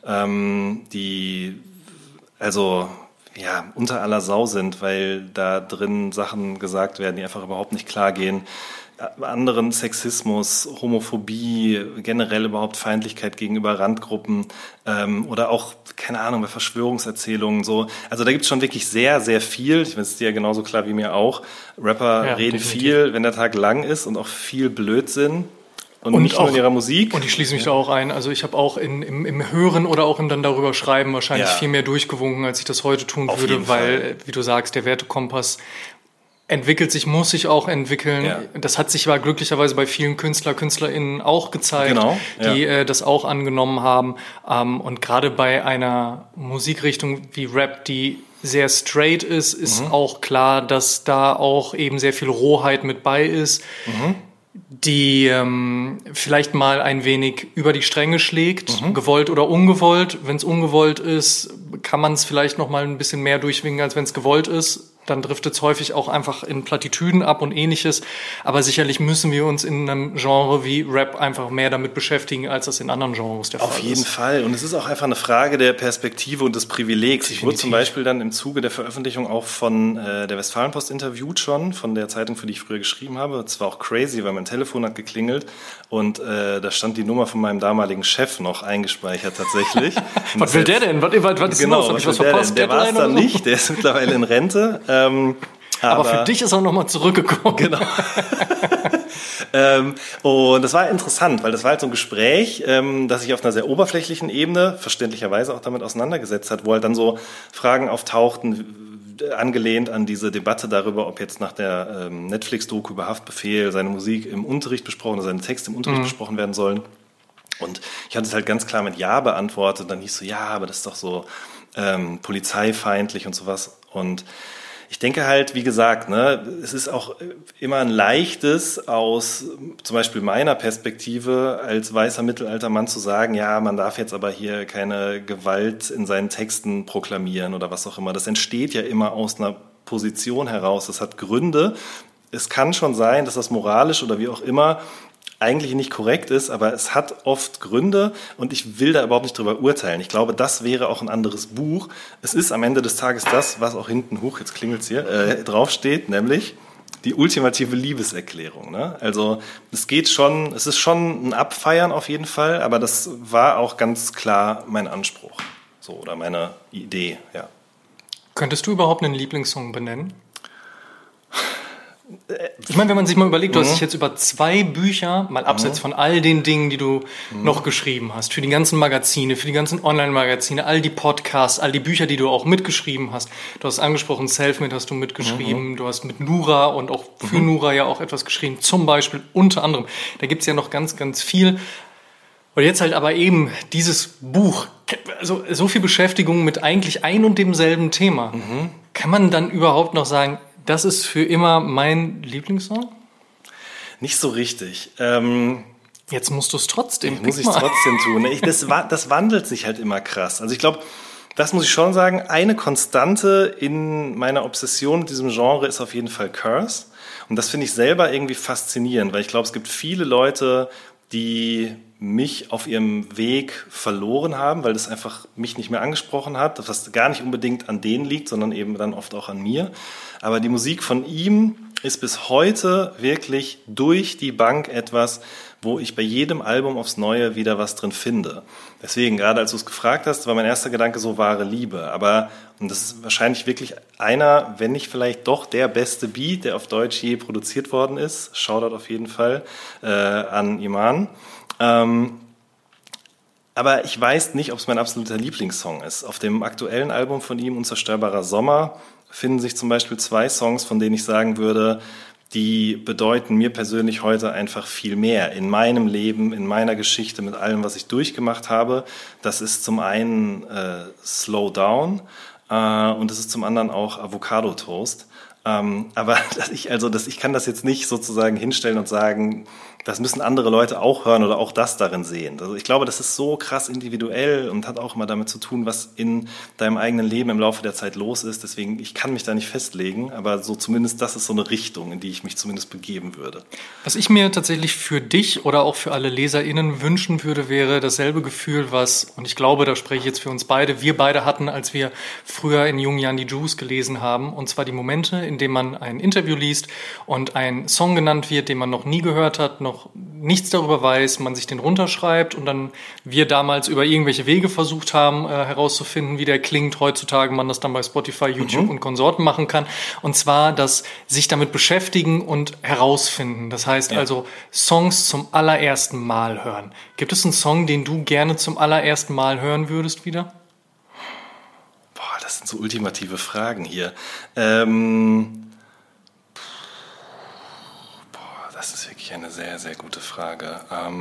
die also ja unter aller Sau sind, weil da drin Sachen gesagt werden, die einfach überhaupt nicht klar gehen. Anderen Sexismus, Homophobie, generell überhaupt Feindlichkeit gegenüber Randgruppen oder auch, keine Ahnung, bei Verschwörungserzählungen so. Also da gibt's schon wirklich sehr, sehr viel. Ich meine, es ist dir ja genauso klar wie mir auch. Rapper reden definitiv viel, wenn der Tag lang ist und auch viel Blödsinn. Und nicht nur in ihrer Musik. Und ich schließe mich da auch ein. Also ich habe auch im Hören oder auch im dann darüber schreiben wahrscheinlich viel mehr durchgewunken, als ich das heute tun würde, weil, wie du sagst, der Wertekompass entwickelt sich, muss sich auch entwickeln. Ja. Das hat sich aber glücklicherweise bei vielen KünstlerInnen auch gezeigt, die das auch angenommen haben. Und gerade bei einer Musikrichtung wie Rap, die sehr straight ist auch klar, dass da auch eben sehr viel Rohheit mit bei ist, die vielleicht mal ein wenig über die Stränge schlägt, gewollt oder ungewollt. Wenn es ungewollt ist, kann man es vielleicht noch mal ein bisschen mehr durchwinken, als wenn es gewollt ist. Dann driftet es häufig auch einfach in Plattitüden ab und Ähnliches. Aber sicherlich müssen wir uns in einem Genre wie Rap einfach mehr damit beschäftigen, als das in anderen Genres der Fall ist. Auf jeden Fall. Und es ist auch einfach eine Frage der Perspektive und des Privilegs. Ich wurde zum Beispiel dann im Zuge der Veröffentlichung auch von der Westfalenpost interviewt schon, von der Zeitung, für die ich früher geschrieben habe. Das war auch crazy, weil mein Telefon hat geklingelt und da stand die Nummer von meinem damaligen Chef noch eingespeichert tatsächlich. Was will der denn? Was ist los? Hab ich was verpasst? Der war es dann nicht. Der ist mittlerweile in Rente. Aber für dich ist er nochmal zurückgekommen. Genau. Und das war interessant, weil das war halt so ein Gespräch, das sich auf einer sehr oberflächlichen Ebene verständlicherweise auch damit auseinandergesetzt hat, wo halt dann so Fragen auftauchten, angelehnt an diese Debatte darüber, ob jetzt nach der Netflix-Doku über Haftbefehl seine Musik im Unterricht besprochen oder seine Texte im Unterricht besprochen werden sollen. Und ich hatte es halt ganz klar mit Ja beantwortet. Dann hieß so, ja, aber das ist doch so polizeifeindlich und sowas. Und ich denke halt, wie gesagt, es ist auch immer ein leichtes aus zum Beispiel meiner Perspektive als weißer Mittelaltermann zu sagen, ja, man darf jetzt aber hier keine Gewalt in seinen Texten proklamieren oder was auch immer. Das entsteht ja immer aus einer Position heraus. Das hat Gründe. Es kann schon sein, dass das moralisch oder wie auch immer eigentlich nicht korrekt ist, aber es hat oft Gründe und ich will da überhaupt nicht drüber urteilen. Ich glaube, das wäre auch ein anderes Buch. Es ist am Ende des Tages das, was auch hinten, jetzt klingelt's hier, draufsteht, nämlich die ultimative Liebeserklärung. Ne? Also es ist schon ein Abfeiern auf jeden Fall, aber das war auch ganz klar mein Anspruch, so, oder meine Idee, ja. Könntest du überhaupt einen Lieblingssong benennen? Ich meine, wenn man sich mal überlegt, du hast dich jetzt über 2 Bücher, mal abseits von all den Dingen, die du noch geschrieben hast, für die ganzen Magazine, für die ganzen Online-Magazine, all die Podcasts, all die Bücher, die du auch mitgeschrieben hast. Du hast angesprochen, Selfmade hast du mitgeschrieben, du hast mit Nura und auch für Nura ja auch etwas geschrieben, zum Beispiel, unter anderem. Da gibt's ja noch ganz, ganz viel. Und jetzt halt aber eben dieses Buch, also so viel Beschäftigung mit eigentlich ein und demselben Thema. Kann man dann überhaupt noch sagen, das ist für immer mein Lieblingssong? Nicht so richtig. Jetzt musst du es trotzdem. Muss ich es trotzdem tun. Das wandelt sich halt immer krass. Also ich glaube, das muss ich schon sagen. Eine Konstante in meiner Obsession mit diesem Genre ist auf jeden Fall Curse. Und das finde ich selber irgendwie faszinierend, weil ich glaube, es gibt viele Leute, die mich auf ihrem Weg verloren haben, weil das einfach mich nicht mehr angesprochen hat, was gar nicht unbedingt an denen liegt, sondern eben dann oft auch an mir. Aber die Musik von ihm ist bis heute wirklich durch die Bank etwas, wo ich bei jedem Album aufs Neue wieder was drin finde. Deswegen, gerade als du es gefragt hast, war mein erster Gedanke so wahre Liebe. Aber, und das ist wahrscheinlich wirklich einer, wenn nicht vielleicht doch der beste Beat, der auf Deutsch je produziert worden ist. Shoutout auf jeden Fall an Iman. Aber ich weiß nicht, ob es mein absoluter Lieblingssong ist. Auf dem aktuellen Album von ihm, Unzerstörbarer Sommer, finden sich zum Beispiel 2 Songs, von denen ich sagen würde, die bedeuten mir persönlich heute einfach viel mehr in meinem Leben, in meiner Geschichte, mit allem, was ich durchgemacht habe. Das ist zum einen Slow Down und das ist zum anderen auch Avocado Toast. Aber ich kann das jetzt nicht sozusagen hinstellen und sagen, das müssen andere Leute auch hören oder auch das darin sehen. Also ich glaube, das ist so krass individuell und hat auch immer damit zu tun, was in deinem eigenen Leben im Laufe der Zeit los ist. Deswegen, ich kann mich da nicht festlegen, aber so zumindest das ist so eine Richtung, in die ich mich zumindest begeben würde. Was ich mir tatsächlich für dich oder auch für alle LeserInnen wünschen würde, wäre dasselbe Gefühl, und ich glaube, da spreche ich jetzt für uns beide, wir beide hatten, als wir früher in jungen Jahren die Juice gelesen haben. Und zwar die Momente, in denen man ein Interview liest und ein Song genannt wird, den man noch nie gehört hat, noch nichts darüber weiß, man sich den runterschreibt und dann wir damals über irgendwelche Wege versucht haben, herauszufinden, wie der klingt, heutzutage man das dann bei Spotify, YouTube und Konsorten machen kann. Und zwar das sich damit beschäftigen und herausfinden. Das heißt also Songs zum allerersten Mal hören. Gibt es einen Song, den du gerne zum allerersten Mal hören würdest wieder? Boah, das sind so ultimative Fragen hier. Das ist wirklich eine sehr, sehr gute Frage.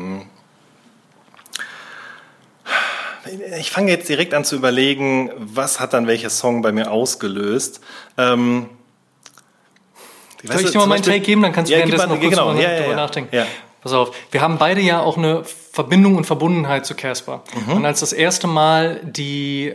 Ich fange jetzt direkt an zu überlegen, was hat dann welcher Song bei mir ausgelöst. Soll ich dir mal meinen Take geben? Dann kannst du währenddessen noch kurz drüber nachdenken. Ja. Pass auf, wir haben beide ja auch eine Verbindung und Verbundenheit zu Casper. Und als das erste Mal die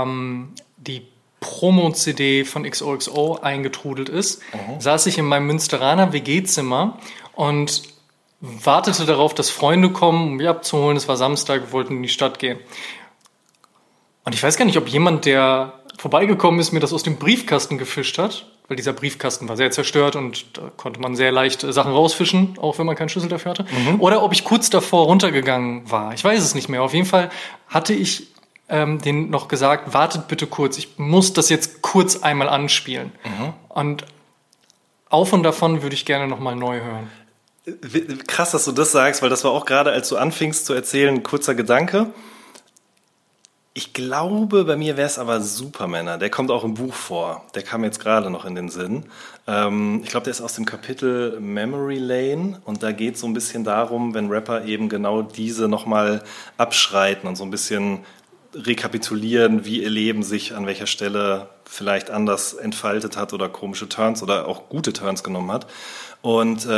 Promo-CD von XOXO eingetrudelt ist, saß ich in meinem Münsteraner WG-Zimmer und wartete darauf, dass Freunde kommen, um mich abzuholen. Es war Samstag, wir wollten in die Stadt gehen. Und ich weiß gar nicht, ob jemand, der vorbeigekommen ist, mir das aus dem Briefkasten gefischt hat, weil dieser Briefkasten war sehr zerstört und da konnte man sehr leicht Sachen rausfischen, auch wenn man keinen Schlüssel dafür hatte. Oder ob ich kurz davor runtergegangen war. Ich weiß es nicht mehr. Auf jeden Fall hatte ich denen noch gesagt, wartet bitte kurz, ich muss das jetzt kurz einmal anspielen. Und auf und davon würde ich gerne nochmal neu hören. Krass, dass du das sagst, weil das war auch gerade, als du anfingst zu erzählen, ein kurzer Gedanke. Ich glaube, bei mir wäre es aber Supermänner. Der kommt auch im Buch vor. Der kam jetzt gerade noch in den Sinn. Ich glaube, der ist aus dem Kapitel Memory Lane und da geht es so ein bisschen darum, wenn Rapper eben genau diese nochmal abschreiten und so ein bisschen rekapitulieren, wie ihr Leben sich an welcher Stelle vielleicht anders entfaltet hat oder komische Turns oder auch gute Turns genommen hat. Und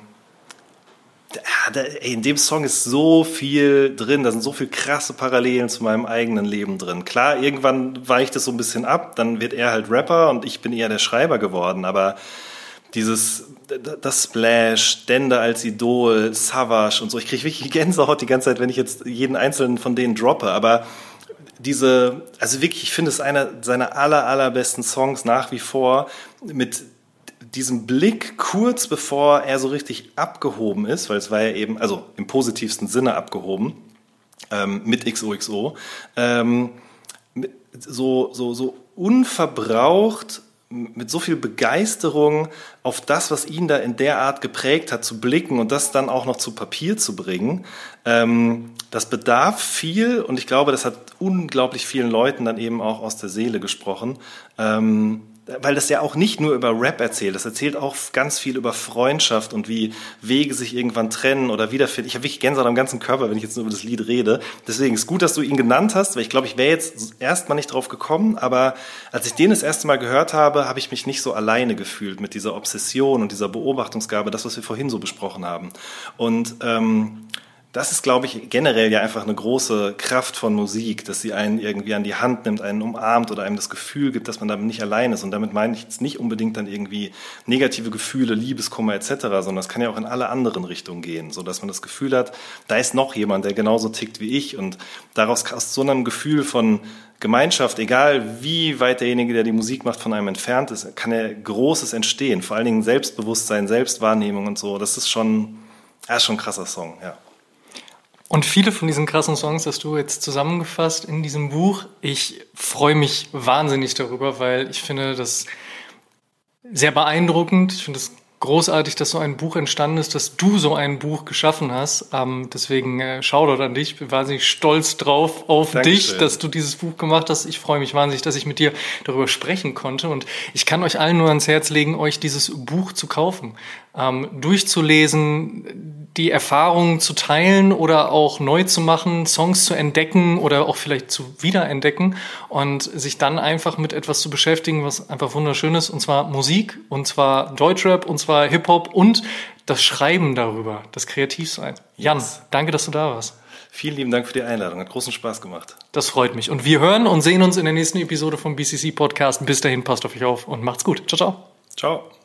in dem Song ist so viel drin, da sind so viele krasse Parallelen zu meinem eigenen Leben drin. Klar, irgendwann weicht es so ein bisschen ab, dann wird er halt Rapper und ich bin eher der Schreiber geworden, aber das Splash, Dende als Idol, Savage und so, ich kriege wirklich Gänsehaut die ganze Zeit, wenn ich jetzt jeden einzelnen von denen droppe, aber also wirklich, ich finde es einer seiner allerbesten Songs nach wie vor mit diesem Blick kurz bevor er so richtig abgehoben ist, weil es war ja eben, also im positivsten Sinne abgehoben, mit XOXO, so unverbraucht, mit so viel Begeisterung auf das, was ihn da in der Art geprägt hat, zu blicken und das dann auch noch zu Papier zu bringen, das bedarf viel und ich glaube, das hat unglaublich vielen Leuten dann eben auch aus der Seele gesprochen, weil das ja auch nicht nur über Rap erzählt, das erzählt auch ganz viel über Freundschaft und wie Wege sich irgendwann trennen oder wiederfinden. Ich habe wirklich Gänsehaut am ganzen Körper, wenn ich jetzt nur über das Lied rede. Deswegen ist gut, dass du ihn genannt hast, weil ich glaube, ich wäre jetzt erstmal nicht drauf gekommen, aber als ich den das erste Mal gehört habe, habe ich mich nicht so alleine gefühlt mit dieser Obsession und dieser Beobachtungsgabe, das, was wir vorhin so besprochen haben. Und das ist, glaube ich, generell ja einfach eine große Kraft von Musik, dass sie einen irgendwie an die Hand nimmt, einen umarmt oder einem das Gefühl gibt, dass man damit nicht allein ist. Und damit meine ich jetzt nicht unbedingt dann irgendwie negative Gefühle, Liebeskummer etc., sondern das kann ja auch in alle anderen Richtungen gehen, so dass man das Gefühl hat, da ist noch jemand, der genauso tickt wie ich. Und daraus aus so einem Gefühl von Gemeinschaft, egal wie weit derjenige, der die Musik macht, von einem entfernt ist, kann ja Großes entstehen. Vor allen Dingen Selbstbewusstsein, Selbstwahrnehmung und so. Das ist schon ein krasser Song, ja. Und viele von diesen krassen Songs hast du jetzt zusammengefasst in diesem Buch. Ich freue mich wahnsinnig darüber, weil ich finde das sehr beeindruckend. Ich finde es großartig, dass so ein Buch entstanden ist, dass du so ein Buch geschaffen hast. Deswegen Shoutout an dich. Ich bin wahnsinnig stolz drauf auf dich, dass du dieses Buch gemacht hast. Ich freue mich wahnsinnig, dass ich mit dir darüber sprechen konnte. Und ich kann euch allen nur ans Herz legen, euch dieses Buch zu kaufen, durchzulesen, die Erfahrungen zu teilen oder auch neu zu machen, Songs zu entdecken oder auch vielleicht zu wiederentdecken und sich dann einfach mit etwas zu beschäftigen, was einfach wunderschön ist, und zwar Musik, und zwar Deutschrap, und zwar Hip-Hop und das Schreiben darüber, das Kreativsein. Jan, danke, dass du da warst. Vielen lieben Dank für die Einladung, hat großen Spaß gemacht. Das freut mich. Und wir hören und sehen uns in der nächsten Episode vom BCC Podcast. Bis dahin, passt auf euch auf und macht's gut. Ciao, ciao. Ciao.